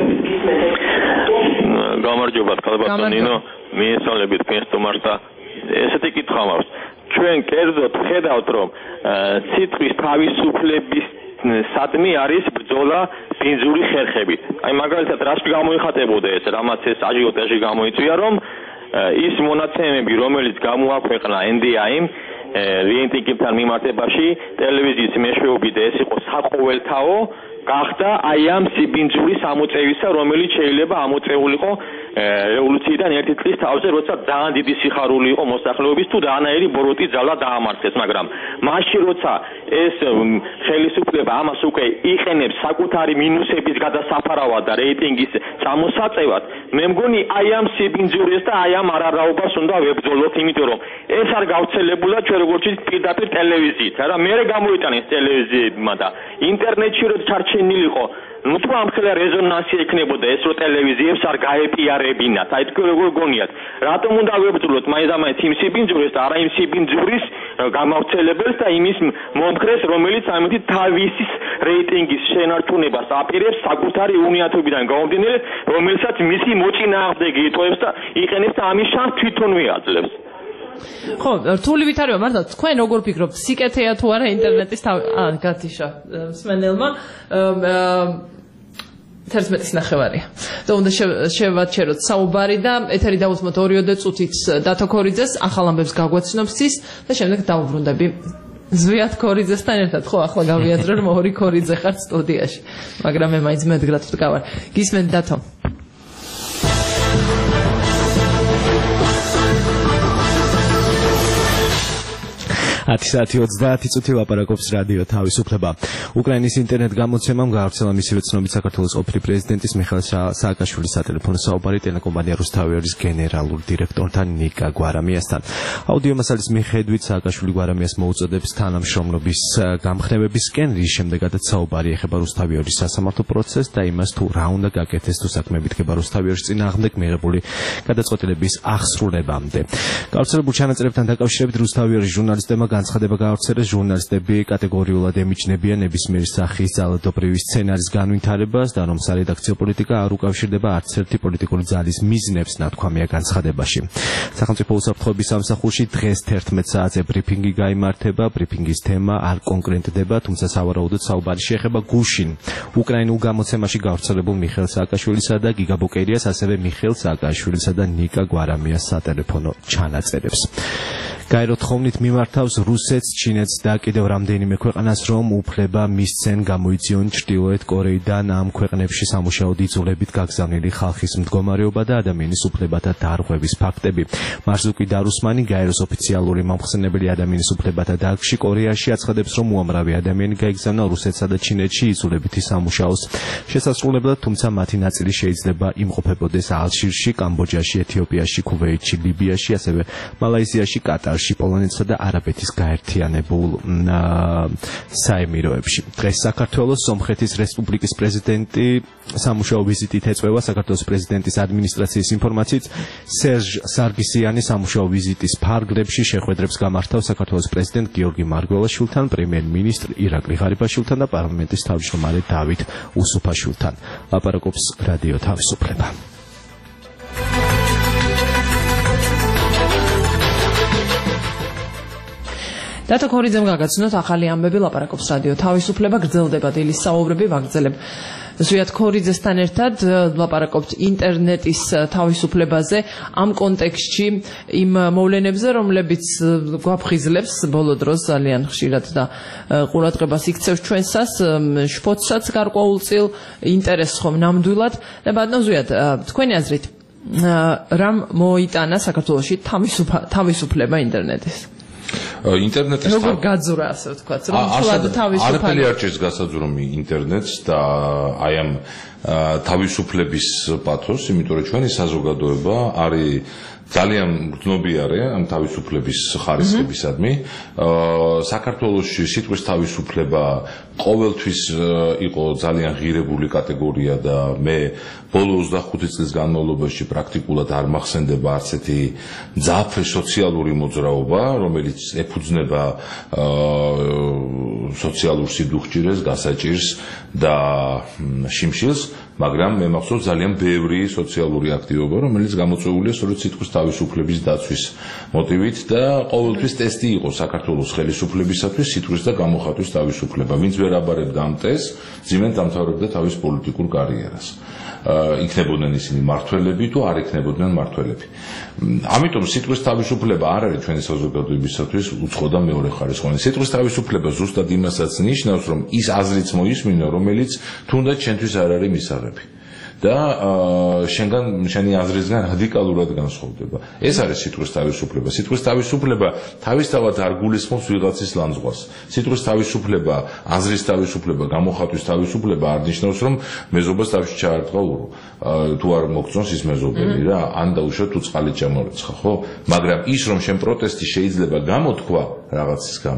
გამარჯობა, ხალბატონინო. მიესალმებით ფენსტომარს და ესეთი კითხვა მაქვს. ჩვენ კერძოდ ხედავთ რომ სიტყვის თავისუფლების სადმი არის ბრძოლა ბინძური ხერხებით. აი მაგალითად რაში გამოიხატებოდა ეს, რამაც ეს აჟიოტაჟი გამოიწვია, რომ ის მონაცემები, რომელიც გამოაქვეყნა NDI-მ რიენტიკებთან მიმართებაში, ტელევიზიის მეშვეობით და ეს იყო საყოველთაო, გახდა აი ამ სიბინძური სამოწევისა, რომელიც შეიძლება ამოწეულიყო რევოლუციიდან ერთი წლის თავზე, როცა ძალიან დიდი სიხარული იყო მოსახლეობის თუ რანაირი ბოროტი ძალა დაამარცხეს, მაგრამ მაშინ როცა ეს ხელისუფლება ამას უკვე იყენებს საკუთარი მინუსების გადასაფარავად და რეიტინგის წამოსაწევად, მე მგონი აი ამ სიბინძურეს და აი ამ არარაობას უნდა ვებრძოლოთ, იმიტომ რომ ეს არ გავრცელებულა ჩვენ როგორც პირდაპირ ტელევიზიით, რა მე გამოიტანეს ტელევიზიებმა და ინტერნეტში რო ჩარჩენილიყო ნუ თუ ამხელა რეზონანსი ექნებოდა ეს რო ტელევიზიებს არ გაეპიარებდნენ ეხმარებინათ. აი თქვენ როგორ გონიათ, რატომ უნდა ვებრძოლოთ მაინც იმ სიბინძურეს და არა იმ სიბინძურის გამავრცელებელს და იმის მომხრეს, რომელიც ამით თავისი რეიტინგის შენარჩუნებას აპირებს საკუთარი უნიათობიდან გამომდინარე, რომელსაც მისი მოწინააღმდეგე იტოვებს და იყენებს და ამის შანსს თვითონვე აძლევს. ხო, რთული ვითარება მართლა თქვენ როგორ ფიქრობთ, სიკეთეა თუ არა ინტერნეტის გათიშა მსმენელმა 11-ის ნახევარია. და უნდა შევაჩეროთ საუბარი და ეთერი დავუსმოთ 2 წუთით დათო ქორიძეს, ახალ ამბებს გაგვაცნობს ის და შემდეგ დავუბრუნდები ზვიად ქორიძესთან ერთად. ხო, ახლა გავიაზრე რომ 2 ქორიძე ხარ სტუდიაში, მაგრამ მე მაინც მედგრად ვდგავარ. გისმენთ დათო? საათი 30 წუთი ლაპარაკობს რადიო თავისუფლება. უკრაინის ინტერნეტ გამოცემამ გაავრცელა მისივე ცნობით საქართველოს ყოფილი პრეზიდენტის მიხეილ სააკაშვილის სატელეფონო საუბარი ტელეკომპანია რუსთავიორის გენერალურ დირექტორთან ნიკა გვარამიასთან. აუდიო მასალის მიხედვით სააკაშვილი გვარამიას მოუწოდებს თანამშრომლობის გამხნევებისკენ, რის შემდეგაც საუბარი ეხება რუსთავიორის სასამართლო პროცესს და იმას თუ რა უნდა გაკეთდეს თუ საქმე დგება რუსთავიორის წინააღმდეგ მიღებული გადაწყვეტილების ახსრულებამდე. გავრცელებულ ჩანაწერებთან დაკავშირებით რუსთავიორის ჟურნალისტებმა განცხადება გაავრცელეს, ჟურნალისტები კატეგორიულად ემიჯნებიან ნებისმიერი სახის ძალადობრივი სცენარის განვითარებას და რომ სარედაქციო პოლიტიკა არ უკავშირდება არც ერთი პოლიტიკური ძალის მიზნებს, ნათქვამია განცხადებაში. სახელმწიფო უსაფრთხოების სამსახურში დღეს 11 საათზე ბრიფინგი გაიმართება, ბრიფინგის თემა არ კონკრეტდება, თუმცა სავარაუდოდ საუბარი შეეხება გუშინ უკრაინულ გამოცემაში გავრცელებულ მიხეილ სააკაშვილისა და გიგა ბოკერიას, ასევე მიხეილ სააკაშვილისა და ნიკა გვარამიას სატელეფონო ჩანაწერებს. გაეროთ ხოვნით მიმართავს რუსეთს, ჩინეთს და კიდევ რამდენიმე ქვეყანას, რომ უფლება მისცენ გამოიწვიონ ჩრდილოეთ კორეიდან ამ ქვეყნებში სამუშაოდ იძულებით გაგზავნილი ხალხის მდგომარეობა და ადამიანის უფლებათა დარღვევის ფაქტები. მარზუკი დარუსმანი, გაეროს ოფიციალური მომხსენებელი ადამიანის უფლებათა დარგში კორეაში აცხადებს, რომ უამრავი ადამიანი გაიგზავნა რუსეთსა და ჩინეთში იძულებითი სამუშაოს შესასრულებლად, თუმცა მათი ნაწილი შეიძლება იმყოფებოდეს ალჟირში, კამბოჯაში, ეთიოპიაში, ქუვეითში, ლიბიაში, ასევე მალაიზიაში, კატარში, პოლონეთსა და არაბეთის გაერთიანებულ საემიროებში. დღეს საქართველოს სომხეთის რესპუბლიკის პრეზიდენტი სამუშაო ვიზიტით ეწვევა. საქართველოს პრეზიდენტის ადმინისტრაციის ინფორმაციით, სერჟ სარგისიანი სამუშაო ვიზიტის ფარგლებში შეხვედრებს გამართავს საქართველოს პრეზიდენტ გიორგი მარგველაშვილთან, პრემიერ-მინისტრ ირაკლი ღარიბაშვილთან და პარლამენტის თავმჯდომარე დავით უსუფაშვილთან. ლაპარაკობს რადიო თავისუფლება. დათო ქორიძემ გაგაცნოთ ახალი ამბები, ლაპარაკობს რადიო თავისუფლება, გრძელდება დილის საუბრები, ვაგრძელებ ზვიად ქორიძესთან ერთად, ლაპარაკობთ ინტერნეტის თავისუფლებაზე, ამ კონტექსტში იმ მოვლენებზე, რომლებიც გვაფხიზლებს ბოლო დროს ძალიან ხშირად და ყურადღებას იქცევს ჩვენსას, შფოთსაც გარკვეულწილ ინტერესს ხომ ნამდვილად. და ბატონ ზვიად, თქვენი აზრით, რამ მოიტანა საქართველოში თავისუფლება ინტერნეტის? ინტერნეტის როგორ გაძურა, ასე ვთქვათ, რომ თულად თავისუფალი არაფერი არ ჭირს გასაძვრომი ინტერნეტს და აი ამ თავისუფლების პათოს, იმიტომ რომ ჩვენი საზოგადოება არის ძალიან გრძნობიარე ამ თავისუფლების ხარისხებისადმი. საქართველოში სიტყვის თავისუფლება ყოველთვის იყო ძალიან ღირებული კატეგორია და მე ბოლო 25 წლის განმავლობაში პრაქტიკულად არ მახსენდება არც ერთი ძაფე სოციალური მოძრაობა, რომელიც ეფუძნება სოციალურ სიდუხჭირეს, გასაჭირს და შიმშილს, მაგრამ მე მახსოვს ძალიან ბევრი სოციალური აქტივობა, რომელიც გამოწვეულია სწორედ სიტყვის თავისუფლების დაცვის მოტივით და ყოველთვის ტესტი იყო საქართველოს ხელისუფლებისათვის სიტყვის და გამოხატვის თავისუფლება. ვინც ვერ აბარებდა ამ ტესტს, ძიმენ დამთავრებდა თავის პოლიტიკურ კარიერას. იქნებოდნენ ისინი მართველები თუ არ იქნებოდნენ მართველები. ამიტომ სიტყვის თავისუფლება არ არის ჩვენი საზოგადოებისათვის უცხო და მეორე ხარისხოვანი. სიტყვის თავისუფლება ზუსტად იმასაც ნიშნავს, რომ ის აზრიც მოისმინო, რომელიც თუნდაც ჩვენთვის არ არის მისაღები. და შენი აზრისგან რადიკალურად განსხვავდება. ეს არის სიტყვის თავისუფლება. სიტყვის თავისუფლება თავისთავად არ გულისხმობს ვიღაცის ლანძღვას. სიტყვის თავისუფლება, აზრის თავისუფლება, გამოხატვის თავისუფლება არ ნიშნავს, რომ მეზობას თავში ჩაარტყა ურო. თუ არ მოგწონს ის მეზობელი რა, ან დაუშვათ თუ წყალი ჩამორიცხა, ხო? მაგრამ ის რომ შენ პროტესტი შეიძლება გამოთქვა რაღაცის გამო,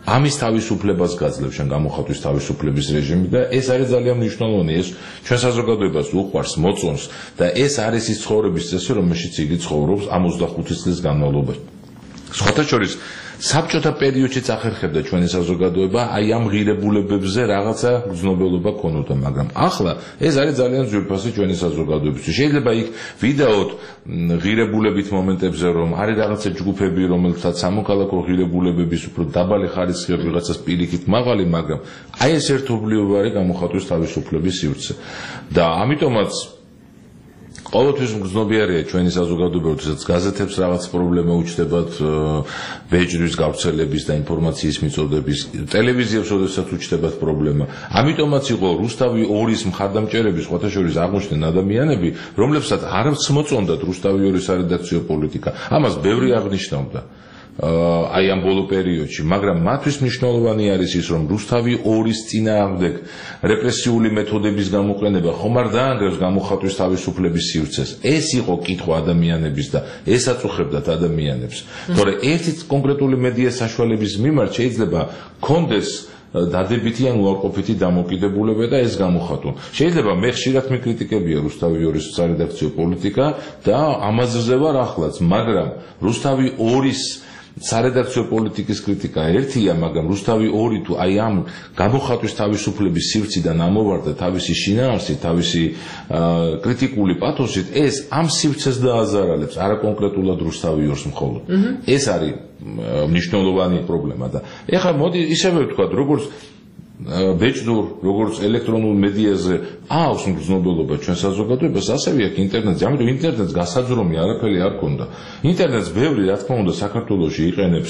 ამის თავისუფლებას გაძლევს შენ გამოხატვის თავისუფლების რეჟიმი და ეს არის ძალიან მნიშვნელოვანი. ეს ჩვენ საზოგადოებას უყვარს, მოწონს და ეს არის ის ცხოვრების წესი, რომელშიც იგი ცხოვრობს ამ 25 წლის განმავლობაში. სხვათა შორის საბჭოთა პერიოდში წახერხებდა ჩვენი საზოგადოება აი ამ ღირებულებებზე რაღაცა გრძნობელობა ქონოდა, მაგრამ ახლა ეს არის ძალიან ძვირფასი ჩვენი საზოგადოებისთვის. შეიძლება იქ ვიდაოთ ღირებულებით მომენტებზე, რომ არის რაღაცა ჯგუფები, რომელთაც სამოქალაქო ღირებულებების უფრო დაბალი ხარისხი აქვს, რაღაცას პირიქით მაღალი, მაგრამ აი ეს ერთობლიობა არის გამოხატვის თავისუფლების სივრცე. და ამიტომაც ყოველთვის მგრძნობიარეა ჩვენი საზოგადოება, როდესაც გაზეთებს რაღაც პრობლემა უჩნდებათ ბეჭდვის გავრცელების და ინფორმაციის მიწოდების, ტელევიზიებს როდესაც უჩნდებათ პრობლემა. ამიტომაც იყო რუსთავი 2-ის მხარდამჭერები, სხვათა შორის აღმოჩნდნენ ადამიანები, რომლებსაც არც მოწონდათ რუსთავი 2-ის სარედაქციო პოლიტიკა. ამას ბევრი აღნიშნავდა. აი ამ ბოლო პერიოდში, მაგრამ მათთვის მნიშვნელოვანი არის ის, რომ რუსთავი 2-ის წინააღმდეგ რეპრესიული მეთოდების გამოყენება ხომ არ დაანგრევს გამოხატვის თავისუფლების სივრცეს. ეს იყო კითხვა ადამიანების და ეს აწუხებდათ ადამიანებს. თორე ერთი კონკრეტული მედია საშუალების მიმართ შეიძლება კონდეს დადებითი ან უარყოფითი დამოკიდებულება და ეს გამოხატვა. შეიძლება მე ხშირად მეკრიტიკებია რუსთავი 2-ის სარედაქციო პოლიტიკა და ამაზე ვარ ახლაც, მაგრამ რუსთავი 2-ის სარედაქციო პოლიტიკის კრიტიკა ერთია, მაგრამ რუსთავი 2 თუ აი ამ გამოხატვის თავისუფლების სივრციდან ამოვარდა თავისი შინაარსით, თავისი კრიტიკული პათოსით, ეს ამ სივრცეს დააზარალებს, არა კონკრეტულად რუსთავი 2-ს მხოლოდ. ეს არის მნიშვნელოვანი პრობლემა და ეხლა მოდი ისევე ვთქვათ, როგორც ბეჭდურ, როგორც ელექტრონულ მედიაზე აქვს მგრძნობელობა ჩვენ საზოგადოებას, ასევე აქ ინტერნეტზე, ამიტომ ინტერნეტს გასაძრომი არაფერი არ ქონდა. ინტერნეტს ბევრი, რა თქმა უნდა, საქართველოში იყენებს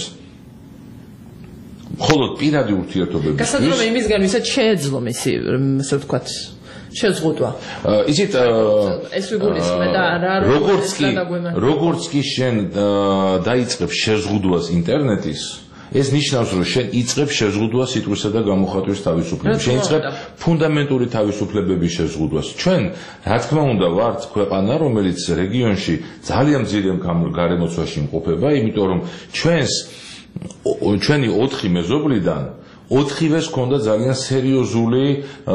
მხოლოდ პირადი ურთიერთობებისთვის. გასაძრომი იმისგან, ვისაც შეეძლო მისი, ასე ვთქვათ, შეზღუდვა. იცით, ეს ვიგულისხმე და როგორც კი შენ დაიწყებ შეზღუდვას ინტერნეტის, ეს ნიშნავს, რომ შენ იწყებ შეზღუდვას სიტყვისა და გამოხატვის თავისუფლებას. შენ იწყებ ფუნდამენტური თავისუფლებების შეზღუდვას. ჩვენ, რა თქმა უნდა, ვართ ქვეყანა, რომელიც რეგიონში ძალიან მძიმე გარემოცვაში იმყოფება, იმიტომ რომ ჩვენი 4 მეზობლიდან 4-ვეს ჰქონდა ძალიან სერიოზული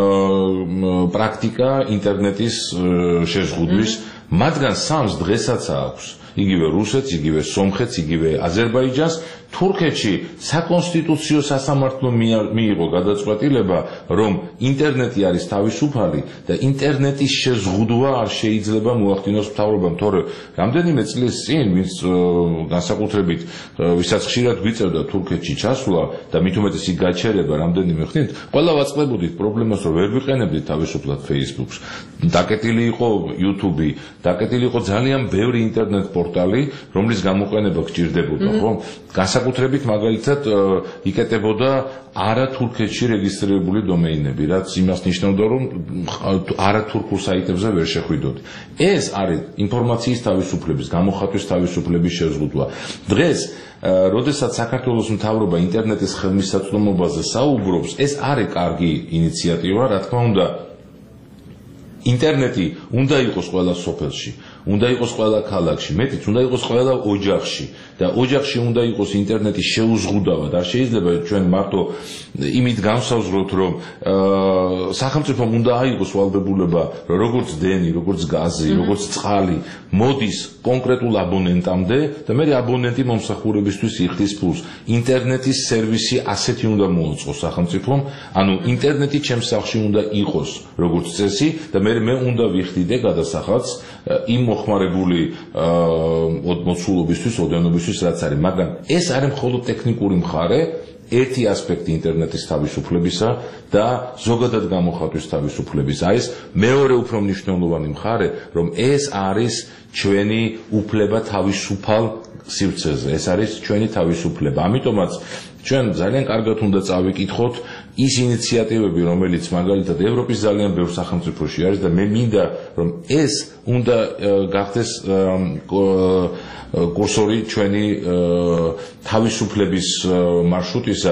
პრაქტიკა ინტერნეტის შეზღუდვის, მათგან 3-ს დღესაც აქვს. იგივე რუსეთს, იგივე სომხეთს, იგივე აზერბაიჯანს. თურქეთში საკონსტიტუციო სასამართლომ მიიღო გადაწყვეტილება, რომ ინტერნეტი არის თავისუფალი და ინტერნეტის შეზღუდვა არ შეიძლება მოახდინოს მთავრობამ, თორე რამდენიმე წლის წინ, ვინც განსაკუთრებით ვისაც ხშირად გვიწევდა თურქეთში ჩასვლა და მით უმეტეს იქ გაჩერება რამდენიმე ხნით, ყველა ვაწყებოდით პრობლემას, რომ ვერ ვიყენებდით თავისუფლად Facebook-ს. დაკეტილი იყო YouTube-ი, დაკეტილი იყო ძალიან ბევრი ინტერნეტ პორტალი, რომლის გამოყენება გჭირდებოდა, ხო? განსაკუთრებით მაგალითად იკეტებოდა არა თურქეთში რეგისტრირებული დომეინები, რაც იმას ნიშნავდა, რომ არა თურქულ საიტებზე ვერ შეხვიდოდი. ეს არის ინფორმაციის თავისუფლების, გამოხატვის თავისუფლების შეზღუდვა. დღეს, როდესაც საქართველოს მთავრობა ინტერნეტის ხელმისაწვდომობაზე საუბრობს, ეს არის კარგი ინიციატივა, რა თქმა უნდა, ინტერნეტი უნდა იყოს ყველა სოფელში, უნდა იყოს ყველა ქალაქში, მეტიც უნდა იყოს ყველა ოჯახში და ოჯახში უნდა იყოს ინტერნეტის შეუზღუდავად. არ შეიძლება ჩვენ მარტო იმით განსაზღვროთ, რომ სახელმწიფომ უნდა აიღოს ვალდებულება, როგორც დენი, როგორც გაზი, როგორც წყალი მოდის კონკრეტულ აბონენტამდე და მე აბონენტი მომსახურებისთვის იხდის ფულს. ინტერნეტის სერვისი ასეთი უნდა მოუწყოს სახელმწიფომ, ანუ ინტერნეტი ჩემს სახლში უნდა იყოს როგორც წესი და მე უნდა ვიხდიდე გადასახადს იმ მოხმარებული მოცულობისთვის, ოდენობისთვის, რაც არის, მაგრამ ეს არის მხოლოდ ტექნიკური მხარე, ერთი ასპექტი ინტერნეტის თავისუფლებისა და ზოგადად გამოხატვის თავისუფლების. აი ეს მეორე უფრო მნიშვნელოვანი მხარე, რომ ეს არის ჩვენი უფლება თავისუფალ სივრცეზე, ეს არის ჩვენი თავისუფლება. ამიტომაც ჩვენ ძალიან კარგად უნდა წავიკითხოთ ის ინიციატივები, რომელიც მაგალითად ევროპის ძალიან ბევრ სახელმწიფოში არის და მე მინდა, რომ ეს უნდა გახდეს კურსორი ჩვენი თავისუფლების მარშრუტისა,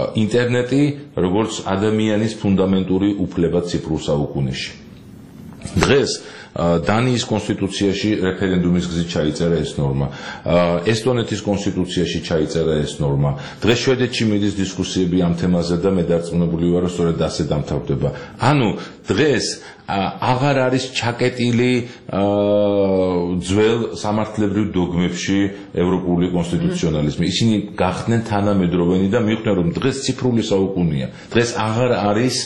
ინტერნეტი როგორც ადამიანის ფუნდამენტური უფლება ციფრულ საუკუნეში. დღეს დანიის კონსტიტუციაში რეფერენდუმის გზით ჩაიწერა ეს ნორმა. ესტონეთის კონსტიტუციაში ჩაიწერა ეს ნორმა. დღეს შვედეთში მიდის დისკუსიები ამ თემაზე და მე დარწმუნებული ვარ, რომ სწორედ ასე დამთავრდება. ანუ დღეს აღარ არის ჩაკეტილი ძველ სამართლებრივ დოგმებში ევროპული კონსტიტუციონალიზმი. ისინი გახდნენ თანამედროვენი და მიხვდნენ, რომ დღეს ციფრული საუკუნეა. დღეს აღარ არის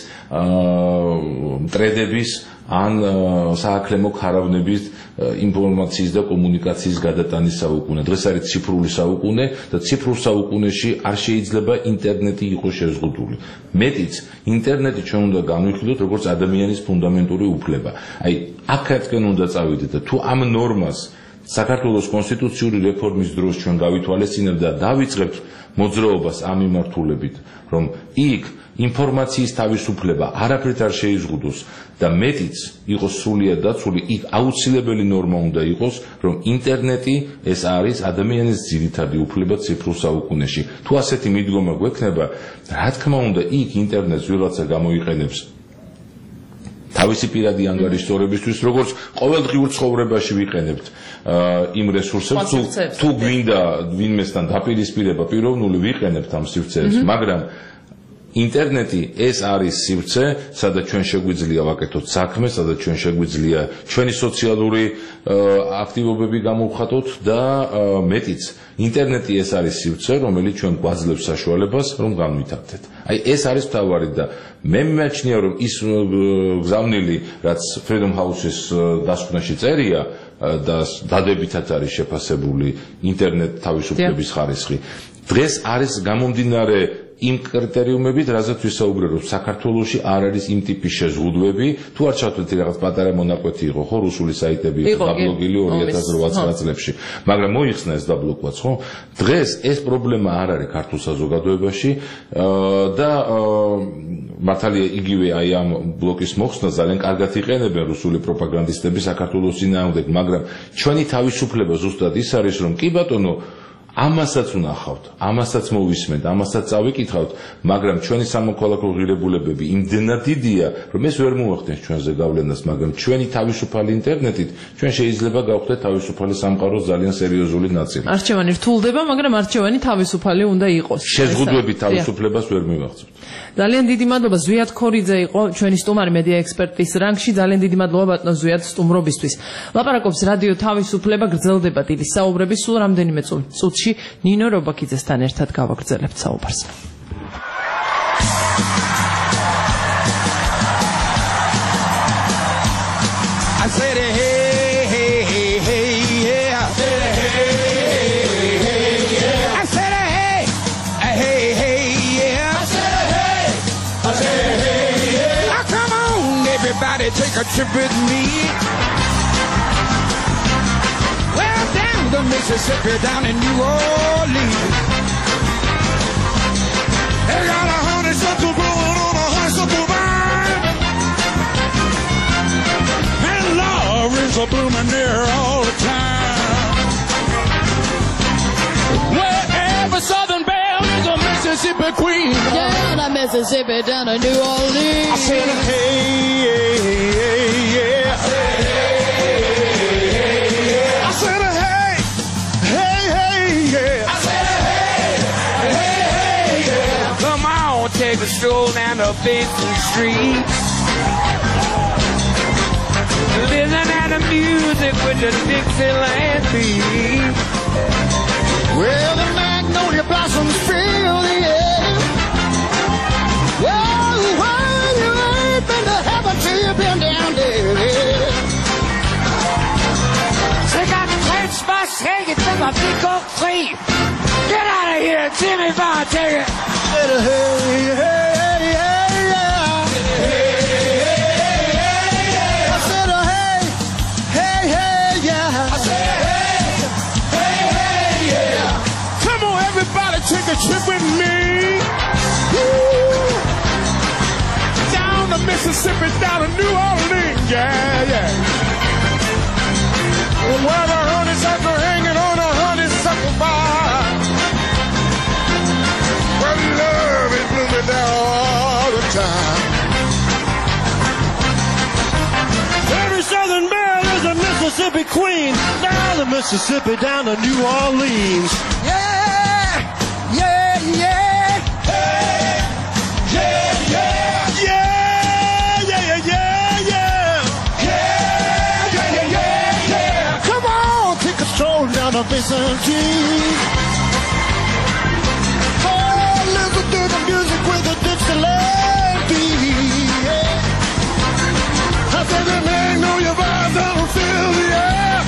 მტრედების ან სააქლემო ქარავნების ინფორმაციის და კომუნიკაციის გადატანის საუკუნე. დღეს არის ციფრული საუკუნე და ციფრულ საუკუნეში არ შეიძლება ინტერნეტი იყოს შეზღუდული. მეტიც, ინტერნეტი ჩვენ უნდა განვიხილოთ როგორც ადამიანის ფუნდამენტური უფლება. აი, აქეთკენ უნდა წავიდეთ და თუ ამ ნორმას საქართველოს კონსტიტუციური რეფორმის დროს ჩვენ გავითვალისწინებთ და დავიწყებთ მოძრაობას ამ მიმართულებით, რომ იქ ინფორმაციის თავისუფლება არაფრით არ შეიზღუდოს და მეტიც იყოს სრულიად დაცული, იქ აუცილებელი ნორმა უნდა იყოს, რომ ინტერნეტი ეს არის ადამიანის ძირითადი უფლება ციფრულ საუკუნეში. თუ ასეთი მიდგომა გვექნება, რა თქმა უნდა, იქ ინტერნეტს ვიღაცა გამოიყენებს თავისი პირადი ანგარიშსწორებისთვის, როგორც ყოველდღიურ ცხოვრებაში ვიყენებთ იმ რესურსებს, თუ გვინდა ვინმესთან დაპირისპირება პიროვნული ვიყენებთ ამ სივრცეებს, მაგრამ ინტერნეტი ეს არის სივრცე, სადაც ჩვენ შეგვიძლია ვაკეთოთ საქმე, სადაც ჩვენ შეგვიძლია ჩვენი სოციალური აქტივობები გამოვხატოთ და მეტიც, ინტერნეტი ეს არის სივრცე, რომელიც ჩვენ გვაძლევს საშუალებას, რომ განვითარდეთ. აი ეს არის მთავარი და მე მიმაჩნია, რომ ის გზავნილი, რაც Freedom House-ის დასკვნაში წერია და დადებითად არის შეფასებული ინტერნეტ თავისუფლების ხარისხი. დღეს არის გამომდინარე იმ კრიტერიუმებით, რაზეც ვისაუბრე, რომ საქართველოში არ არის იმ ტიპის შეზღუდვები, თუ არ ჩავთვლით რაღაც პატარა მონაკვეთი იყო, ხო, რუსული საიტები იყო დაბლოკილი 2008 წლებში, მაგრამ მოიხსნა ეს დაბლოკვაც, ხო? დღეს ეს პრობლემა არ არის ქართულ საზოგადოებაში და მართალია იგივე აი ამ ბლოკის მოხსნა ძალიან კარგად იყენებენ რუსული პროპაგანდისტები საქართველოს წინააღმდეგ, მაგრამ ჩვენი თავისუფლება ზუსტად ის არის, რომ კი ბატონო ამასაც ვნახავთ, ამასაც მოვისმენთ, ამასაც წავიკითხავთ, მაგრამ ჩვენი სამოქალაქო ღირებულებები იმდენად დიდია, რომ ეს ვერ მოახდენს ჩვენზე გავლენას, მაგრამ ჩვენი თავისუფალი ინტერნეტით ჩვენ შეიძლება გავხდეთ თავისუფალი სამყაროს ძალიან სერიოზული ნაწილი. არჩევანი რთულდება, მაგრამ არჩევანი თავისუფალი უნდა იყოს. შეზღუდვებით თავისუფლებას ვერ მივახცევთ. ძალიან დიდი მადლობა ზვიად ქორიძე იყო ჩვენი სტუმარი მედია ექსპერტის რანგში. ძალიან დიდი მადლობა ბატონო ზვიად სტუმრობისთვის. ლაპარაკობს რადიო თავისუფლება, გრძელდება დილის საუბრები, სულ რამდენიმე წუთში ნინო რობაქიძესთან ერთად გავაგრძელებთ საუბარს. I said hey hey hey hey yeah. I said hey hey hey yeah. I said hey hey hey yeah. I said hey hey yeah. Now come on everybody take a trip with me. Well down the Mississippi down in New Orleans. They got a honeysuckle blowing on a honeysuckle vine. And Laurel's a blooming there all the time. Wherever Southern Belle is a Mississippi queen. Down to Mississippi, down to New Orleans. I said hey, hey, hey, yeah. I said hey, hey, hey, I said hey, hey, hey, yeah. I said hey, hey, hey, yeah. Come on, take a stroll down the Benson Street. Listen to the music with the Dixieland beat. Well, the magnolia blossoms fill the air. Well, you ain't been to heaven till you've been down there. Take out the plate spice, hang it from a big oak tree. Get out of here, Jimmy Bond, take it. Hey, hey, hey, hey, yeah. Hey, hey, hey, yeah. I said, hey, hey, hey, yeah. I said, hey, hey, hey, yeah. Come on, everybody, take a trip with me. Woo. Down to Mississippi, down to New Orleans, yeah, yeah. Where the honeysuckle hanging on a honeysuckle vine. Where love is blooming there all the time. Every Mississippi Queen, down the Mississippi, down to New Orleans. Yeah, yeah, yeah. Hey, yeah, yeah, yeah, yeah, yeah, yeah, yeah, yeah, yeah, yeah, yeah. Come on, take a stroll down to Byzantine. Oh, listen to the music with the Dixieland beat. Yeah. I said the man know your vibes, I don't feel the air.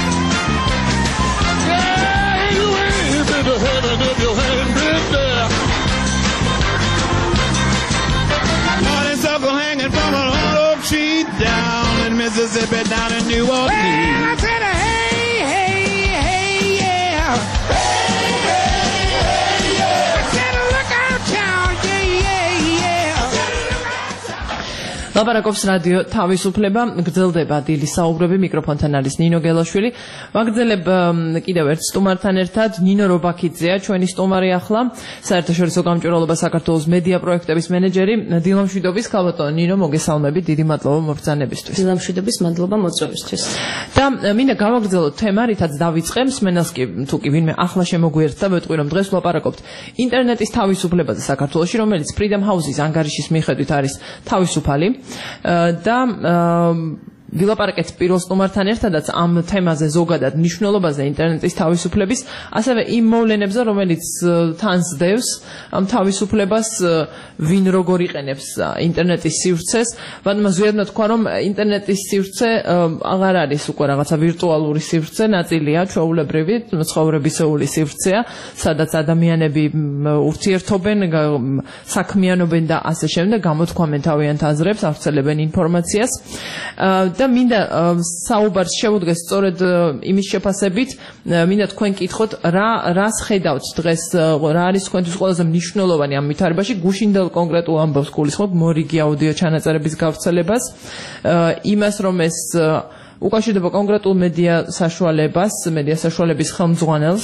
Yeah, you ain't been to heaven if you ain't been there. Honeysuckle hanging from an old oak tree down in Mississippi, down in New Orleans. Well, I said, hey, hey, hey, yeah. Hey, hey, hey, yeah. I said, look out, town, yeah, yeah, yeah. ლაპარაკობს რადიო თავისუფლება, გრძელდება დილის საუბრები, მიკროფონთან არის ნინო გელაშვილი. ვაგრძელებ კიდევ ერთ სტუმართან ერთად, ნინო რობაქიძეა, ჩვენი სტუმარი ახლა, საერთაშორისო გამჭვირვალობა საქართველოს მედია პროექტების მენეჯერი, დილამშვიდობის ქალბატონო ნინო, მოგესალმებით, დიდი მადლობა მობრძანებისთვის. დილამშვიდობის, მადლობა მოწვევისთვის. და მინდა გავაგრძელოთ თემა, რითაც დავიწყე, მსმენელს კი თუ კი ვინმე ახლა შემოგვიერთდა, ვეტყვი რომ დღეს ვლაპარაკობთ ინტერნეტის თავისუფლებაზე საქართველოში, რომელიც Freedom House-ის ანგარიშის მიხედვით არის თავისუფალი. და ვილაპარაკეთ პირველ სტუმართან ერთადაც ამ თემაზე ზოგადად მნიშვნელობაზე ინტერნეტის თავისუფლების, ასევე იმ მოვლენებზე, რომელიც თან სდევს ამ თავისუფლებას, ვინ როგორ იყენებს ინტერნეტის სივრცეს. ბატონო ზვიადმა თქვა, რომ ინტერნეტის სივრცე აღარ არის უკვე რაღაცა ვირტუალური სივრცე, ნაწილია ჩვეულებრივი ცხოვრებისეული სივრცეა, სადაც ადამიანები ურთიერთობენ, საქმიანობენ და ასე შემდეგ, გამოთქვამენ თავიანთ აზრებს, ავრცელებენ ინფორმაციას. და მინდა საუბარს შევუდგეს სწორედ იმის შეფასებით, მინდა თქვენ კითხოთ, რას ხედავთ დღეს, რა არის თქვენთვის ყველაზე მნიშვნელოვანი ამ ვითარებაში, გუშინდელ კონკრეტულ ამბავს გულისხმობ მორიგი აუდიო ჩანაწერების გავრცელებას, იმას რომ ეს უკავშირდება კონკრეტულ მედია საშუალების ხელმძღვანელს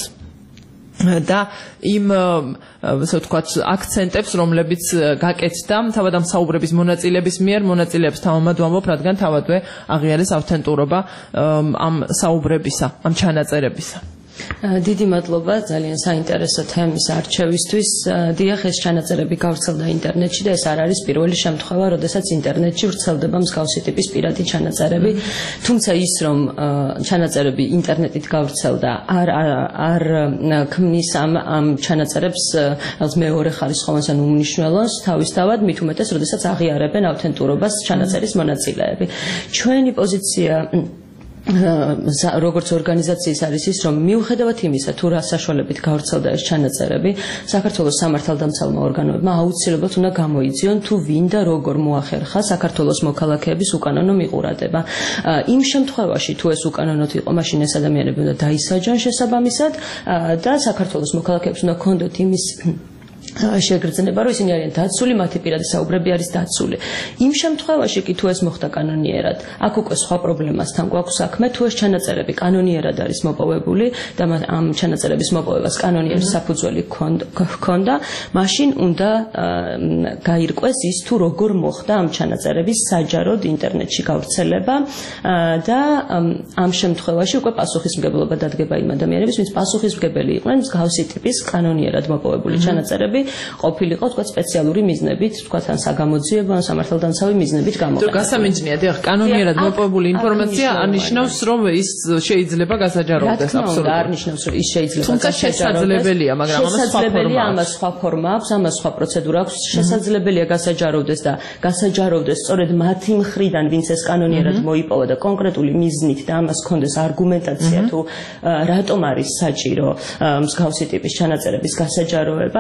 და იმ ასე ვთქვათ აქცენტებს, რომლებიც გაკეთდა თავად ამ საუბრების მონაწილეების მიერ, მონაწილეებს თავად ვამბობ, რადგან თავადვე აღიარეს ავთენტურობა ამ საუბრებისა, ამ ჩანაწერებისა. დიდი მადლობა ძალიან საინტერესო თემის არჩევისთვის. დიახ, ეს ჩანაწერები გავრცელდა ინტერნეტში და ეს არ არის პირველი შემთხვევა, როდესაც ინტერნეტში ვრცელდება მსგავსი ტიპის პირადი ჩანაწერები. თუმცა ის, რომ ჩანაწერები ინტერნეტით გავრცელდა, არ ქმნის ამ ჩანაწერებს მეორე ხარისხოვანს ან უმნიშვნელოს თავისთავად, მით უმეტეს, როდესაც აღიარებენ ავთენტურობას ჩანაწერის მონაწილეები. ჩვენი პოზიცია როგორც ორგანიზაციის არის ის, რომ მიუხედავად იმისა, თუ რა საშუალებით გავრცელდა ეს ჩანაწერები, საქართველოს სამართალდამცავმა ორგანოებმა აუცილებლად უნდა გამოიძიონ, თუ ვინ და როგორ მოახერხა საქართველოს მოქალაქეების უკანონო მიყურადება. იმ შემთხვევაში, თუ ეს უკანონოდ იყო, მაშინ ეს ადამიანები უნდა დაისაჯონ შესაბამისად და საქართველოს მოქალაქეებს უნდა ჰქონდეთ იმის შეგრძნება, რომ ისინი არიან დაცული, მათი პირადი საუბრები არის დაცული. იმ შემთხვევაში კი თუ ეს მოხდა კანონიერად, აქ უკვე სხვა პრობლემასთან გვაქვს საქმე, თუ ეს ჩანაწერები კანონიერად არის მოპოვებული და ამ ჩანაწერების მოპოვებას კანონიერი საფუძველი ჰქონდა, მაშინ უნდა გაირკვეს ის, თუ როგორ მოხდა ამ ჩანაწერების საჯაროდ ინტერნეტში გავრცელება და ამ შემთხვევაში უკვე პასუხისმგებლობა დადგება იმ ადამიანების, ვინც პასუხისმგებელი იყვნენ მსგავსი ტიპის კანონიერად მოპოვებული ჩანაწერები ყოფილიყო თქვა სპეციალური მიზნებით, თქვა თან საგამოძიებო ან სამართალდამცავი მიზნებით გამოყენება. გასამინჯნია, დიახ, კანონიერად მოპოვებული ინფორმაცია არნიშნავს, რომ ის შეიძლება გასაჯაროვდეს, აბსოლუტურად. არნიშნავს, რომ ის შეიძლება თუმცა შესაძლებელია, მაგრამ ამას სხვა ფორმა აქვს, ამას სხვა პროცედურა აქვს, შესაძლებელია გასაჯაროვდეს და გასაჯაროვდეს სწორედ მათი მხრიდან, ვინც ეს კანონიერად მოიპოვა და კონკრეტული მიზნით და ამას ჰქონდეს არგუმენტაცია თუ რატომ არის საჭირო მსგავსი ტიპის ჩანაწერების გასაჯაროება.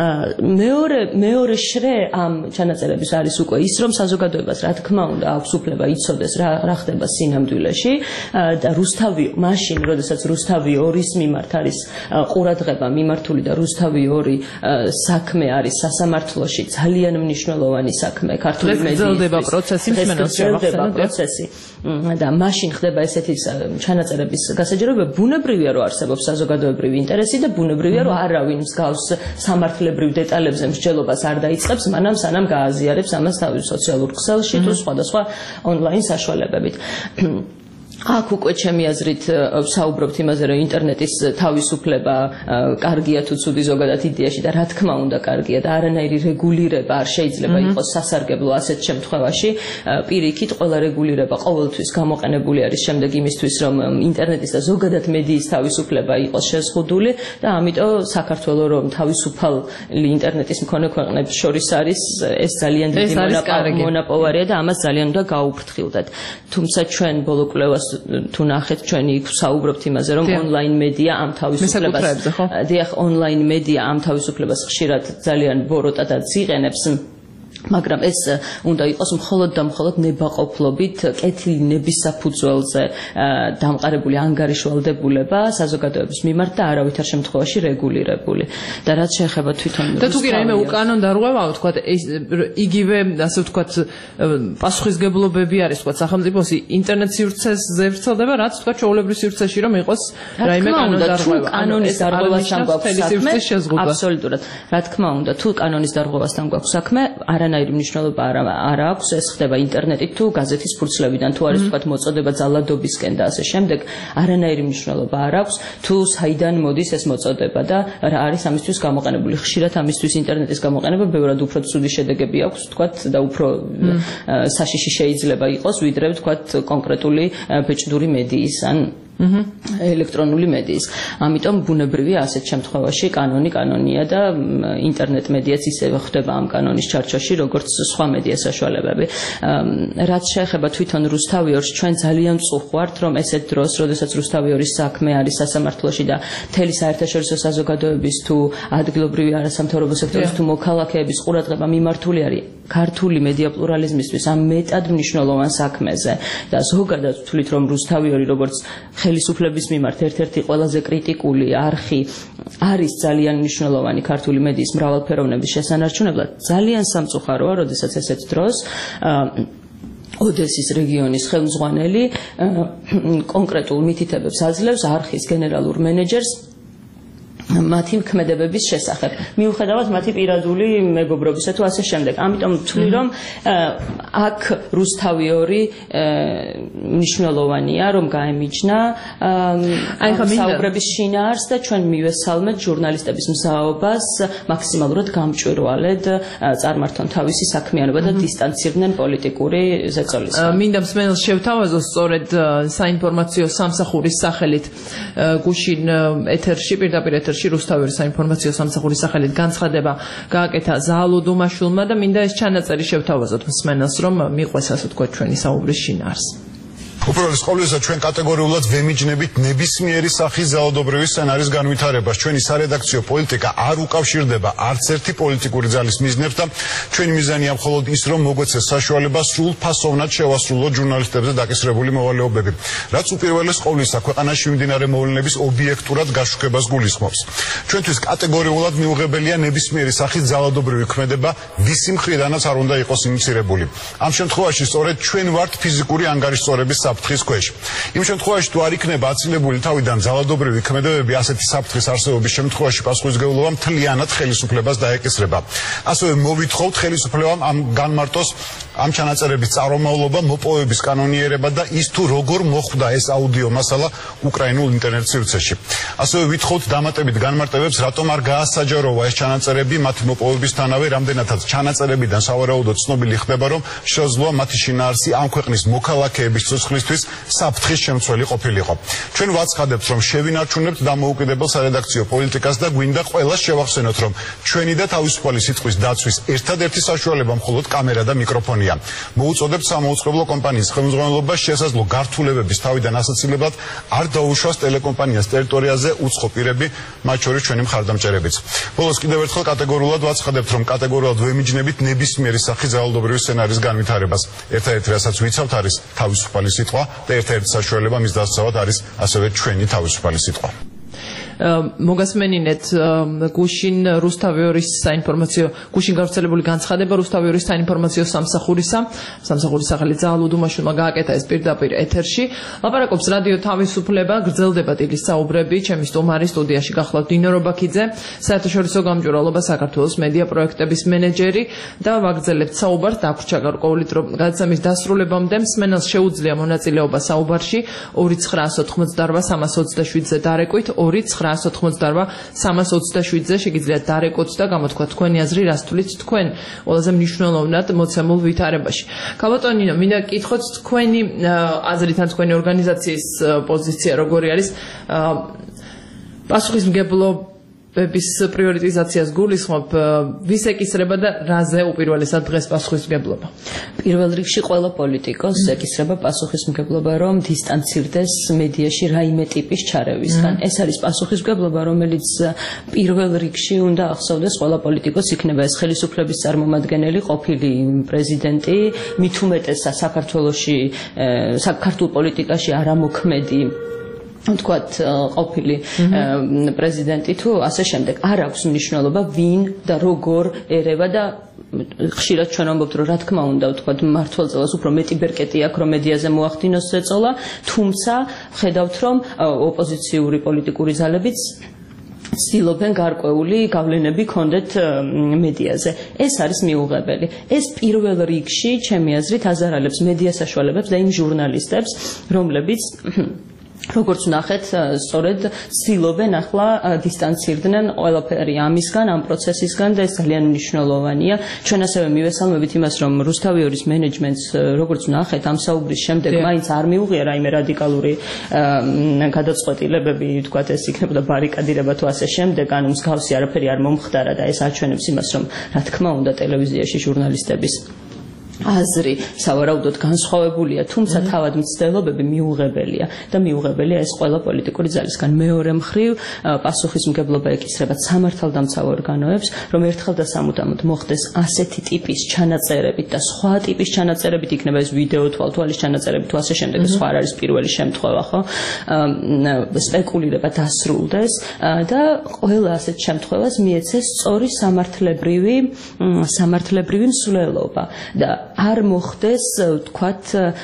მეორე შრე ამ ჩანაწერების არის უკვე ის, რომ საზოგადოებას რა თქმა უნდა აქვს უფლება იცოდეს რა ხდება სინამდვილეში და რუსთავი მაშინ, როდესაც რუსთავი 2-ის მიმართ არის ყურადღება მიმართული და რუსთავი 2 საქმე არის სასამართლოში ძალიან მნიშვნელოვანი საქმე ქართული მედიის. გრძელდება პროცესი, მსმენელს პროცესი და მაშინ ხდება ესეთი ჩანაწერების გასაჯაროება, ბუნებრივია რომ არსებობს საზოგადოებრივი ინტერესი და ბუნებრივია რომ არავინ მსგავს სამართლებრივ დეტალებზე მსჯელობას არ დაიწყებს, მანამ სანამ გააზიარებს ამას თავის სოციალურ ქსელში თუ სხვადასხვა ონლაინ საშუალებებით. აქ უკვე ჩემი აზრით საუბრობთ იმაზე, რომ ინტერნეტის თავისუფლება კარგია თუ ცუდი ზოგადად იდეაში და რა თქმა უნდა კარგია და არანაირი რეგულირება არ შეიძლება იყოს სასარგებლო ასეთ შემთხვევაში. პირიქით, ყველა რეგულირება ყოველთვის გამოყენებული არის შემდეგ იმისთვის, რომ ინტერნეტის და ზოგადად მედიის თავისუფლება იყოს შეზღუდული და ამიტომ საქართველოს რომ თავისუფალი ინტერნეტის მქონე ქვეყნებს შორის არის ეს ძალიან დიდი მონაპოვარია და ამას ძალიან უნდა გაუფრთხილდეთ. თუმცა ჩვენ ბოლო კვლევას თუ ნახეთ ჩვენი იქ საუბრობთ იმაზე რომ ონლაინ მედია ამ თავისუფლებას დიახ ონლაინ მედია ამ თავისუფლებას ხშირად ძალიან ბოროტადაც იყენებს მაგრამ ეს უნდა იყოს მხოლოდ და მხოლოდ ნებაყოფლობით კეთილი ნების საფუძველზე დამყარებული ანგარიშვალდებულება საზოგადოების მიმართ და არავითარ შემთხვევაში რეგულირებული და რაც შეეხება თვითონ და თუ კი რაიმე უკანონ დარღვევაა თქვა იგივე ასე ვთქვა პასუხისგებლობები არის თქვა სახელმწიფოს ინტერნეტ სივრცეს ზევრცელდება რაც თქვა ჩვეულებრივ სივრცეში რომ იყოს რაიმე კანონ დარღვევა კანონის დარღვევასთან გვაქვს საქმე აბსოლუტურად რა თქმა უნდა თუ კანონის დარღვევასთან გვაქვს საქმე არანაირი მნიშვნელობა არ აქვს ეს ხდება ინტერნეტით თუ გაზეთის ფურცლებიდან თუ არის თქვა მოწოდება ძალადობისკენ და ასე შემდეგ არანაირი მნიშვნელობა არ აქვს თუ საიდან მოდის ეს მოწოდება და რა არის ამისთვის გამოყენებული ხშირად ამისთვის ინტერნეტის გამოყენება ბევრად უფრო ცუდი შედეგები აქვს თქვა და უფრო საშიში შეიძლება იყოს ვიდრე თქვა კონკრეტული ბეჭდური მედიის ან ელექტრონული მედიის. ამიტომ ბუნებრივია ასეთ შემთხვევაში კანონია და ინტერნეტ მედიაც ისევე ხდება ამ კანონის ჩარჩოში, როგორც სხვა მედია საშუალებები. რაც შეეხება თვითონ რუსთავიორს, ჩვენ ძალიან წუხوارთ, რომ ესეთ დროს, როდესაც რუსთავიორის საქმე არის სასამართლოში და მთელი საერთაშორისო საზოგადოების თუ ადგილობრივი არასამთავრობო სექტორის თუ მოქალაქეების ყურადღება მიმართული არის ქართული მედია პლურალიზმისთვის ამ მეტად მნიშვნელოვან საქმეზე და ზოგადად ვთვლით, რომ რუსთავიორი როგორც ხელისუფლების მიმართ ერთ-ერთი ყველაზე კრიტიკული არხი არის ძალიან მნიშვნელოვანი ქართული მედიის მრავალფეროვნების შესანარჩუნებლად. ძალიან სამწუხაროა, როდესაც ესეთ დროს ოდესის რეგიონის ხელმძღვანელი კონკრეტულ მითითებებს აძლევს არხის გენერალურ მენეჯერს მათი ქმედებების შესახებ. მიუხედავად მათი პირადული მეგობრობისა თუ ასე შემდეგ. ამიტომ ვთვლი, რომ აქ რუსთავიორი მნიშვნელოვანია, რომ გაემიჯნა საუბრების შინაარს და ჩვენ მივესალმეთ ჟურნალისტების მსაობას მაქსიმალურად გამჭვირვალედ წარმართონ თავისი საქმიანობა და დისტანცირდნენ პოლიტიკური ზეწოლისგან. მინდა მსმენელს შევთავაზო სწორედ საინფორმაციო სამსახურის სახელით გუშინ ეთერში პირდაპირ ეთერში რუსთავიორის საინფორმაციო სამსახურის სახელით განცხადება გააკეთა ზაალო დუმაშვილმა და მინდა ეს ჩანაწერი შევთავაზოთ მსმენელს რომ მიყვეს ასე თქვა ჩვენი საუბრის შინაარს. უპირველეს ყოვლისა ჩვენ კატეგორიულად ვემიჯნებით ნებისმიერი სახის ძალადობრივი სცენარის განვითარებას. ჩვენი სარედაქციო პოლიტიკა არ უკავშირდება არც ერთი პოლიტიკური ძალის მიზნებს და ჩვენი მიზანია მხოლოდ ის, რომ მოგვეცეს საშუალება სრულფასოვნად შევასრულოთ ჟურნალისტებზე დაკისრებული მოვალეობები. რაც უპირველეს ყოვლისა ქვეყანაში მიმდინარე მოვლენების ობიექტურად გაშუქებას გულისხმობს. ჩვენთვის კატეგორიულად მიუღებელია ნებისმიერი სახის ძალადობრივი ქმედება ვისი მხრიდანაც არ უნდა იყოს ინიცირებული. ამ შემთხვევაში სწორედ ჩვენ ვართ ფიზიკური ანგარიშწორების საფრთხის ქვეშ. იმ შემთხვევაში თუ არ იქნება აცილებული თავიდან ძალადობრივი ქმედებები ასეთი საფრთხის არსებობის შემთხვევაში პასუხისმგებლობა მთლიანად ხელისუფლებას დაეკისრება. ასევე მოვითხოვთ ხელისუფლებამ ამ განმარტოს ამ ჩანაწერების წარმომავლობა, მოპოვების კანონიერება და ის თუ როგორ მოხვდა ეს აუდიო მასალა უკრაინულ ინტერნეტ სივრცეში. ასევე ვითხოვთ დამატებით განმარტებებს, რატომ არ გაასაჯაროვა ეს ჩანაწერები მათი მოპოვებისთანავე, რამდენადაც ჩანაწერებიდან სავარაუდოდ ცნობილი ხდება, რომ შესაძლოა მათი შინაარსი ამ ქვეყნის მოქალაქეების ცოცხლისთვის საფრთხის შემცველი ყოფილიყო. ჩვენ ვაცხადებთ, რომ შევინარჩუნებთ დამოუკიდებელ სარედაქციო პოლიტიკას და გვინდა ყველას შევახსენოთ, რომ ჩვენი და თავისუფალი სიტყვის დაცვის ერთადერთი საშუალება მხოლოდ კამერა და მიკროფონია. მოუწოდებთ სამაუწყებლო კომპანიის ხელმძღვანელობას შესაძლო გართულებების თავიდან ასაცილებლად არ დაუშვას ტელეკომპანიას ტერიტორიაზე უცხო პირები, მათ შორის ჩვენი მხარდამჭერებიც. ბოლოს კიდევ ერთხელ კატეგორიულად ვაცხადებთ, რომ კატეგორიულად ვემიჯნებით ნებისმიერი სახის ძალადობრივი სცენარის განვითარებას. ერთადერთი რასაც ვიცავთ არის თავისუფალი სიტყვა და ერთ-ერთი საშუალება მის დასაცავად არის ასევე ჩვენი თავისუფალი სიტყვა. მოგასმენინეთ გუშინ რუსთავიორის საინფორმაციო გუშინ გავრცელებული განცხადება რუსთავიორის საინფორმაციო სამსახურისა ახალი ძალუდუმაშვილმა გააკეთა ეს პირდაპირ ეთერში ლაპარაკობს რადიო თავისუფლება გრძელდება დილის საუბრები ჩემი სტუმარი სტუდიაში გახლავთ დინო რობაქიძე საერთაშორისო გამჭვირვალობა საქართველოს მედია პროექტების მენეჯერი და ვაგრძელებთ საუბარს დაგვრჩა გარკვეული დრო გადაცემის დასრულებამდე მსმენელს შეუძლია მონაწილეობა საუბარში 2988327-ზე დარეკვით 2988327-ზე შეგიძლიათ დარეკოთ და გამოთქვათ თქვენი აზრი რას თulit თქვენ ყველაზე მნიშვნელოვნად მოცემულ ვითარებაში ქალბატონინო მინდა გკითხოთ თქვენი აზრით ან თქვენი ორგანიზაციის პოზიცია როგორი არის პასუხისმგებლობის პრიორიტიზაციას გულისხმობ ვის ეკისრება და რაზე უპირველესად დღეს პასუხისმგებლობა პირველ რიგში ყველა პოლიტიკოს ეკისრება პასუხისმგებლობა რომ დისტანცირდეს მედიაში რაიმე ტიპის ჩარევისგან ეს არის პასუხისმგებლობა რომელიც პირველ რიგში უნდა ახსოვდეს ყველა პოლიტიკოს იქნება ეს ხელისუფლების წარმომადგენელი ყოფილი პრეზიდენტი მით უმეტესად საქართველოში საქართველოს პოლიტიკაში არამოქმედი თქვათ ყოფილი პრეზიდენტი თუ ასე შემდეგ არ აქვს მნიშვნელობა ვინ და როგორ ერევა და ხშირად ჩვენ ამბობთ რომ რა თქმა უნდა ვთქვათ მმართველწელს უფრო მეტი ბერკეტი აქვს რომ მედიაზე მოახდინოს ეწოლა თუმცა ხედავთ რომ ოპოზიციური პოლიტიკური ძალებიც ცდილობენ გარკვეული გავლენები ქონდეთ მედიაზე. ეს არის მიუღებელი. ეს პირველ რიგში ჩემი აზრით აზარალებს მედია საშუალებებს და იმ ჟურნალისტებს რომლებიც როგორც ნახეთ, სწორედ ცდილობენ ახლა დისტანცირდნენ ყველაფერი ამისგან, ამ პროცესისგან და ეს ძალიან მნიშვნელოვანია. ჩვენ ასევე მივესალმებით იმას, რომ რუსთავიორის მენეჯმენტს, როგორც ნახეთ, ამ საუბრის შემდეგ მაინც არ მიუღია რაიმე რადიკალური გადაწყვეტილებები, თქვათ ეს იქნებოდა ბარიკადილება თუ ასე შემდეგ, ანუ მსგავსი არაფერი არ მომხდარა და ეს აჩვენებს იმას, რომ რა თქმა უნდა ტელევიზიაში ჟურნალისტების აზრი სავარაუდოდ განსხვავებულია, თუმცა თავად მცდელობები მიუღებელია და მიუღებელია ეს ყველა პოლიტიკური ძალისგან. მეორე მხრივ პასუხისმგებლობა ეკისრება სამართალდამცავ ორგანოებს, რომ ერთხელ და სამუდამოდ მოხდეს ასეთი ტიპის ჩანაწერებით და სხვა ტიპის ჩანაწერებით, იქნება ეს ვიდეო თვალთვალის ჩანაწერები თუ ასე შემდეგ, სხვა არ არის პირველი შემთხვევა, ხო? სპეკულირება დასრულდეს და ყველა ასეთ შემთხვევას მიეცეს სწორი სამართლებრივი მსვლელობა და არ მოხდეს, თქვათ,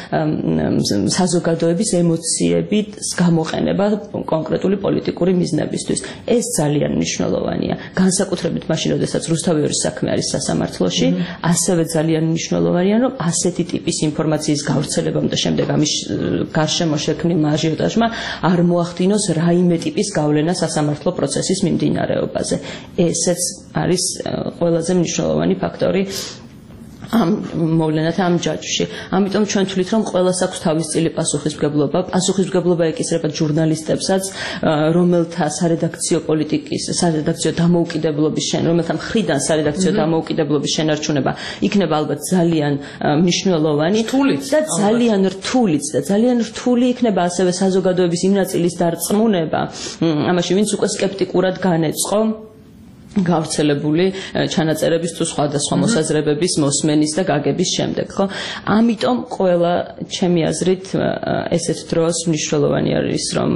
საზოგადოების ემოციებით გამოყენება კონკრეტული პოლიტიკური მიზნებისთვის. ეს ძალიან მნიშვნელოვანია. განსაკუთრებით მაშინ, როდესაც რუსთავიორის საქმე არის სასამართლოში, ასევე ძალიან მნიშვნელოვანია, რომ ასეთი ტიპის ინფორმაციის გავრცელებამ და შემდეგ ამის გარშემო შექმნილ აჟიოტაჟმა არ მოახდინოს რაიმე ტიპის გავლენა სასამართლო პროცესის მიმდინარეობაზე. ესეც არის ყველაზე მნიშვნელოვანი ფაქტორი ამ მოვლენათა ამ ჯაჭვში. ამიტომ ჩვენ თვლით, რომ ყველას აქვს თავისწილი პასუხისმგებლობა. პასუხისმგებლობა ეკისრება ჟურნალისტებსაც, რომელთა სარედაქციო პოლიტიკის, სარედაქციო დამოუკიდებლობის რომელთა მხრიდან სარედაქციო დამოუკიდებლობის შენარჩუნება იქნება ალბათ ძალიან მნიშვნელოვანი და ძალიან რთულიც და ძალიან რთული იქნება ასევე საზოგადოების იმ ნაწილის დარწმუნება, ამაში ვინც უკვე სკეპტიკურად განეწყო გავრცელებული ჩანაწერების თუ სხვადასხვა მოსაზრებების მოსმენის და გაგების შემდეგ, ხო? ამიტომ ყველა ჩემი აზრით ესეთ დროს მნიშვნელოვანი არის, რომ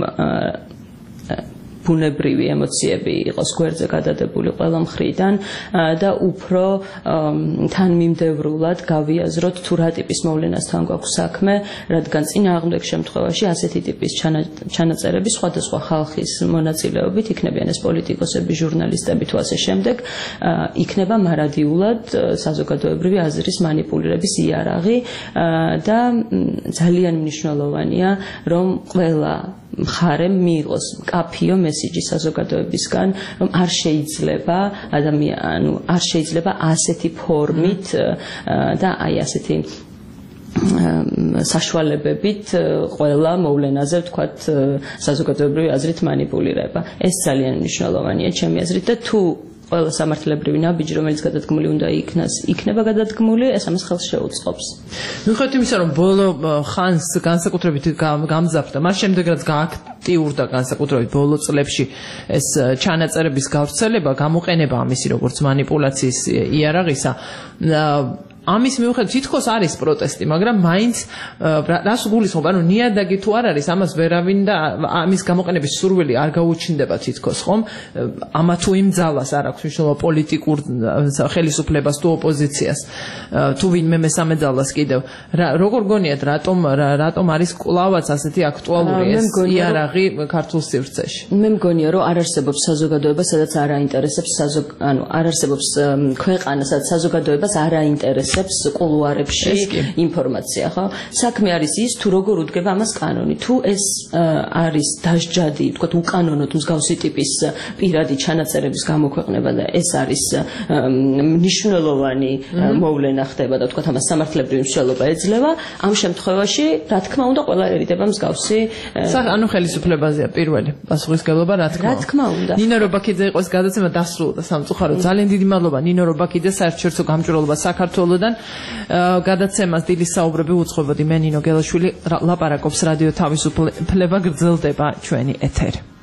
ბუნებრივი ემოციები იყოს გვერდზე გადადებული ყველა მხრიდან და უფრო თანმიმდევრულად გავიაზროთ თუ რა ტიპის მოვლენასთან გვაქვს საქმე, რადგან წინააღმდეგ შემთხვევაში ასეთი ტიპის ჩანაწერები სხვადასხვა ხალხის მონაწილეობით იქნებიან ეს პოლიტიკოსები, ჟურნალისტები თუ ასე შემდეგ, იქნება მარადიულად საზოგადოებრივი აზრის მანიპულირების იარაღი და ძალიან მნიშვნელოვანია, რომ ყველა მხარემ მიიღოს მკაფიო მესიჯი საზოგადოებისგან, რომ არ შეიძლება ასეთი ფორმით და აი ასეთი საშუალებებით ყველა მოვლენაზე ვთქვათ საზოგადოებრივი აზრით მანიპულირება. ეს ძალიან მნიშვნელოვანია ჩემი აზრით და თუ ყველა სამართლებრივი ნაბიჯი, რომელიც გადადგმული უნდა იქნება გადადგმული, ეს ამას ხელს შეუწყობს. მიუხედავად იმისა, რომ ბოლო ხანს განსაკუთრებით გამძაფრდა, მას შემდეგ რაც გააქტიურდა განსაკუთრებით ბოლო წლებში ეს ჩანაწერების გავრცელება, გამოყენება ამისი როგორც მანიპულაციის იარაღისა, ამის მიუხედავად თითქოს არის პროტესტი, მაგრამ მაინც რას გულისხმობ, ანუ ნიადაგი თუ არ არის, ამას ვერავინ და ამის გამოყენების სურვილი არ გაუჩნდება თითქოს, ხომ? ამა თუ იმ ძალას არ აქვს მნიშვნელობა პოლიტიკურ ხელისუფლებას თუ ოპოზიციას, თუ ვინმე მესამე ძალას კიდევ. როგორ გონიათ, რატომ არის კლავაც ასეთი აქტუალური ეს იარაღი ქართულ სივრცეში? მე მგონია, რომ არ არსებობს საზოგადოება, სადაც არ აინტერესებს არ არსებობს ქვეყანა, სადაც საზოგადოებას არ აინტერესებს კულუარებში ინფორმაცია, ხო? საქმე არის ის, თუ როგორ უდგება ამას კანონი, თუ ეს არის დასჯადი, თქვათ, უკანონოდ მსგავსი ტიპის პირადი ჩანაწერების გამოქვეყნება და ეს არის მნიშვნელოვანი მოვლენა ხდება და თქვათ, ამას სამართლებრივი მსჯელობა ეძლევა, ამ შემთხვევაში, რა თქმა უნდა, ყველა ერიდება მსგავსი ანუ ხელისუფლებაზეა პირველი პასუხისმგებლობა, რა თქმა უნდა. ნინო რობაქიძე იყო ეს გადაცემა დასრულდა სამწუხაროდ. ძალიან დიდი მადლობა ნინო რობაქიძე საერთაშორისო გამჭვირვალობა საქართველოსდან. გადაცემას დილის საუბრები უძღვებოდი მე ნინო გელაშვილი. ლაპარაკობს რადიო თავისუფლება, გრძელდება ჩვენი ეთერი.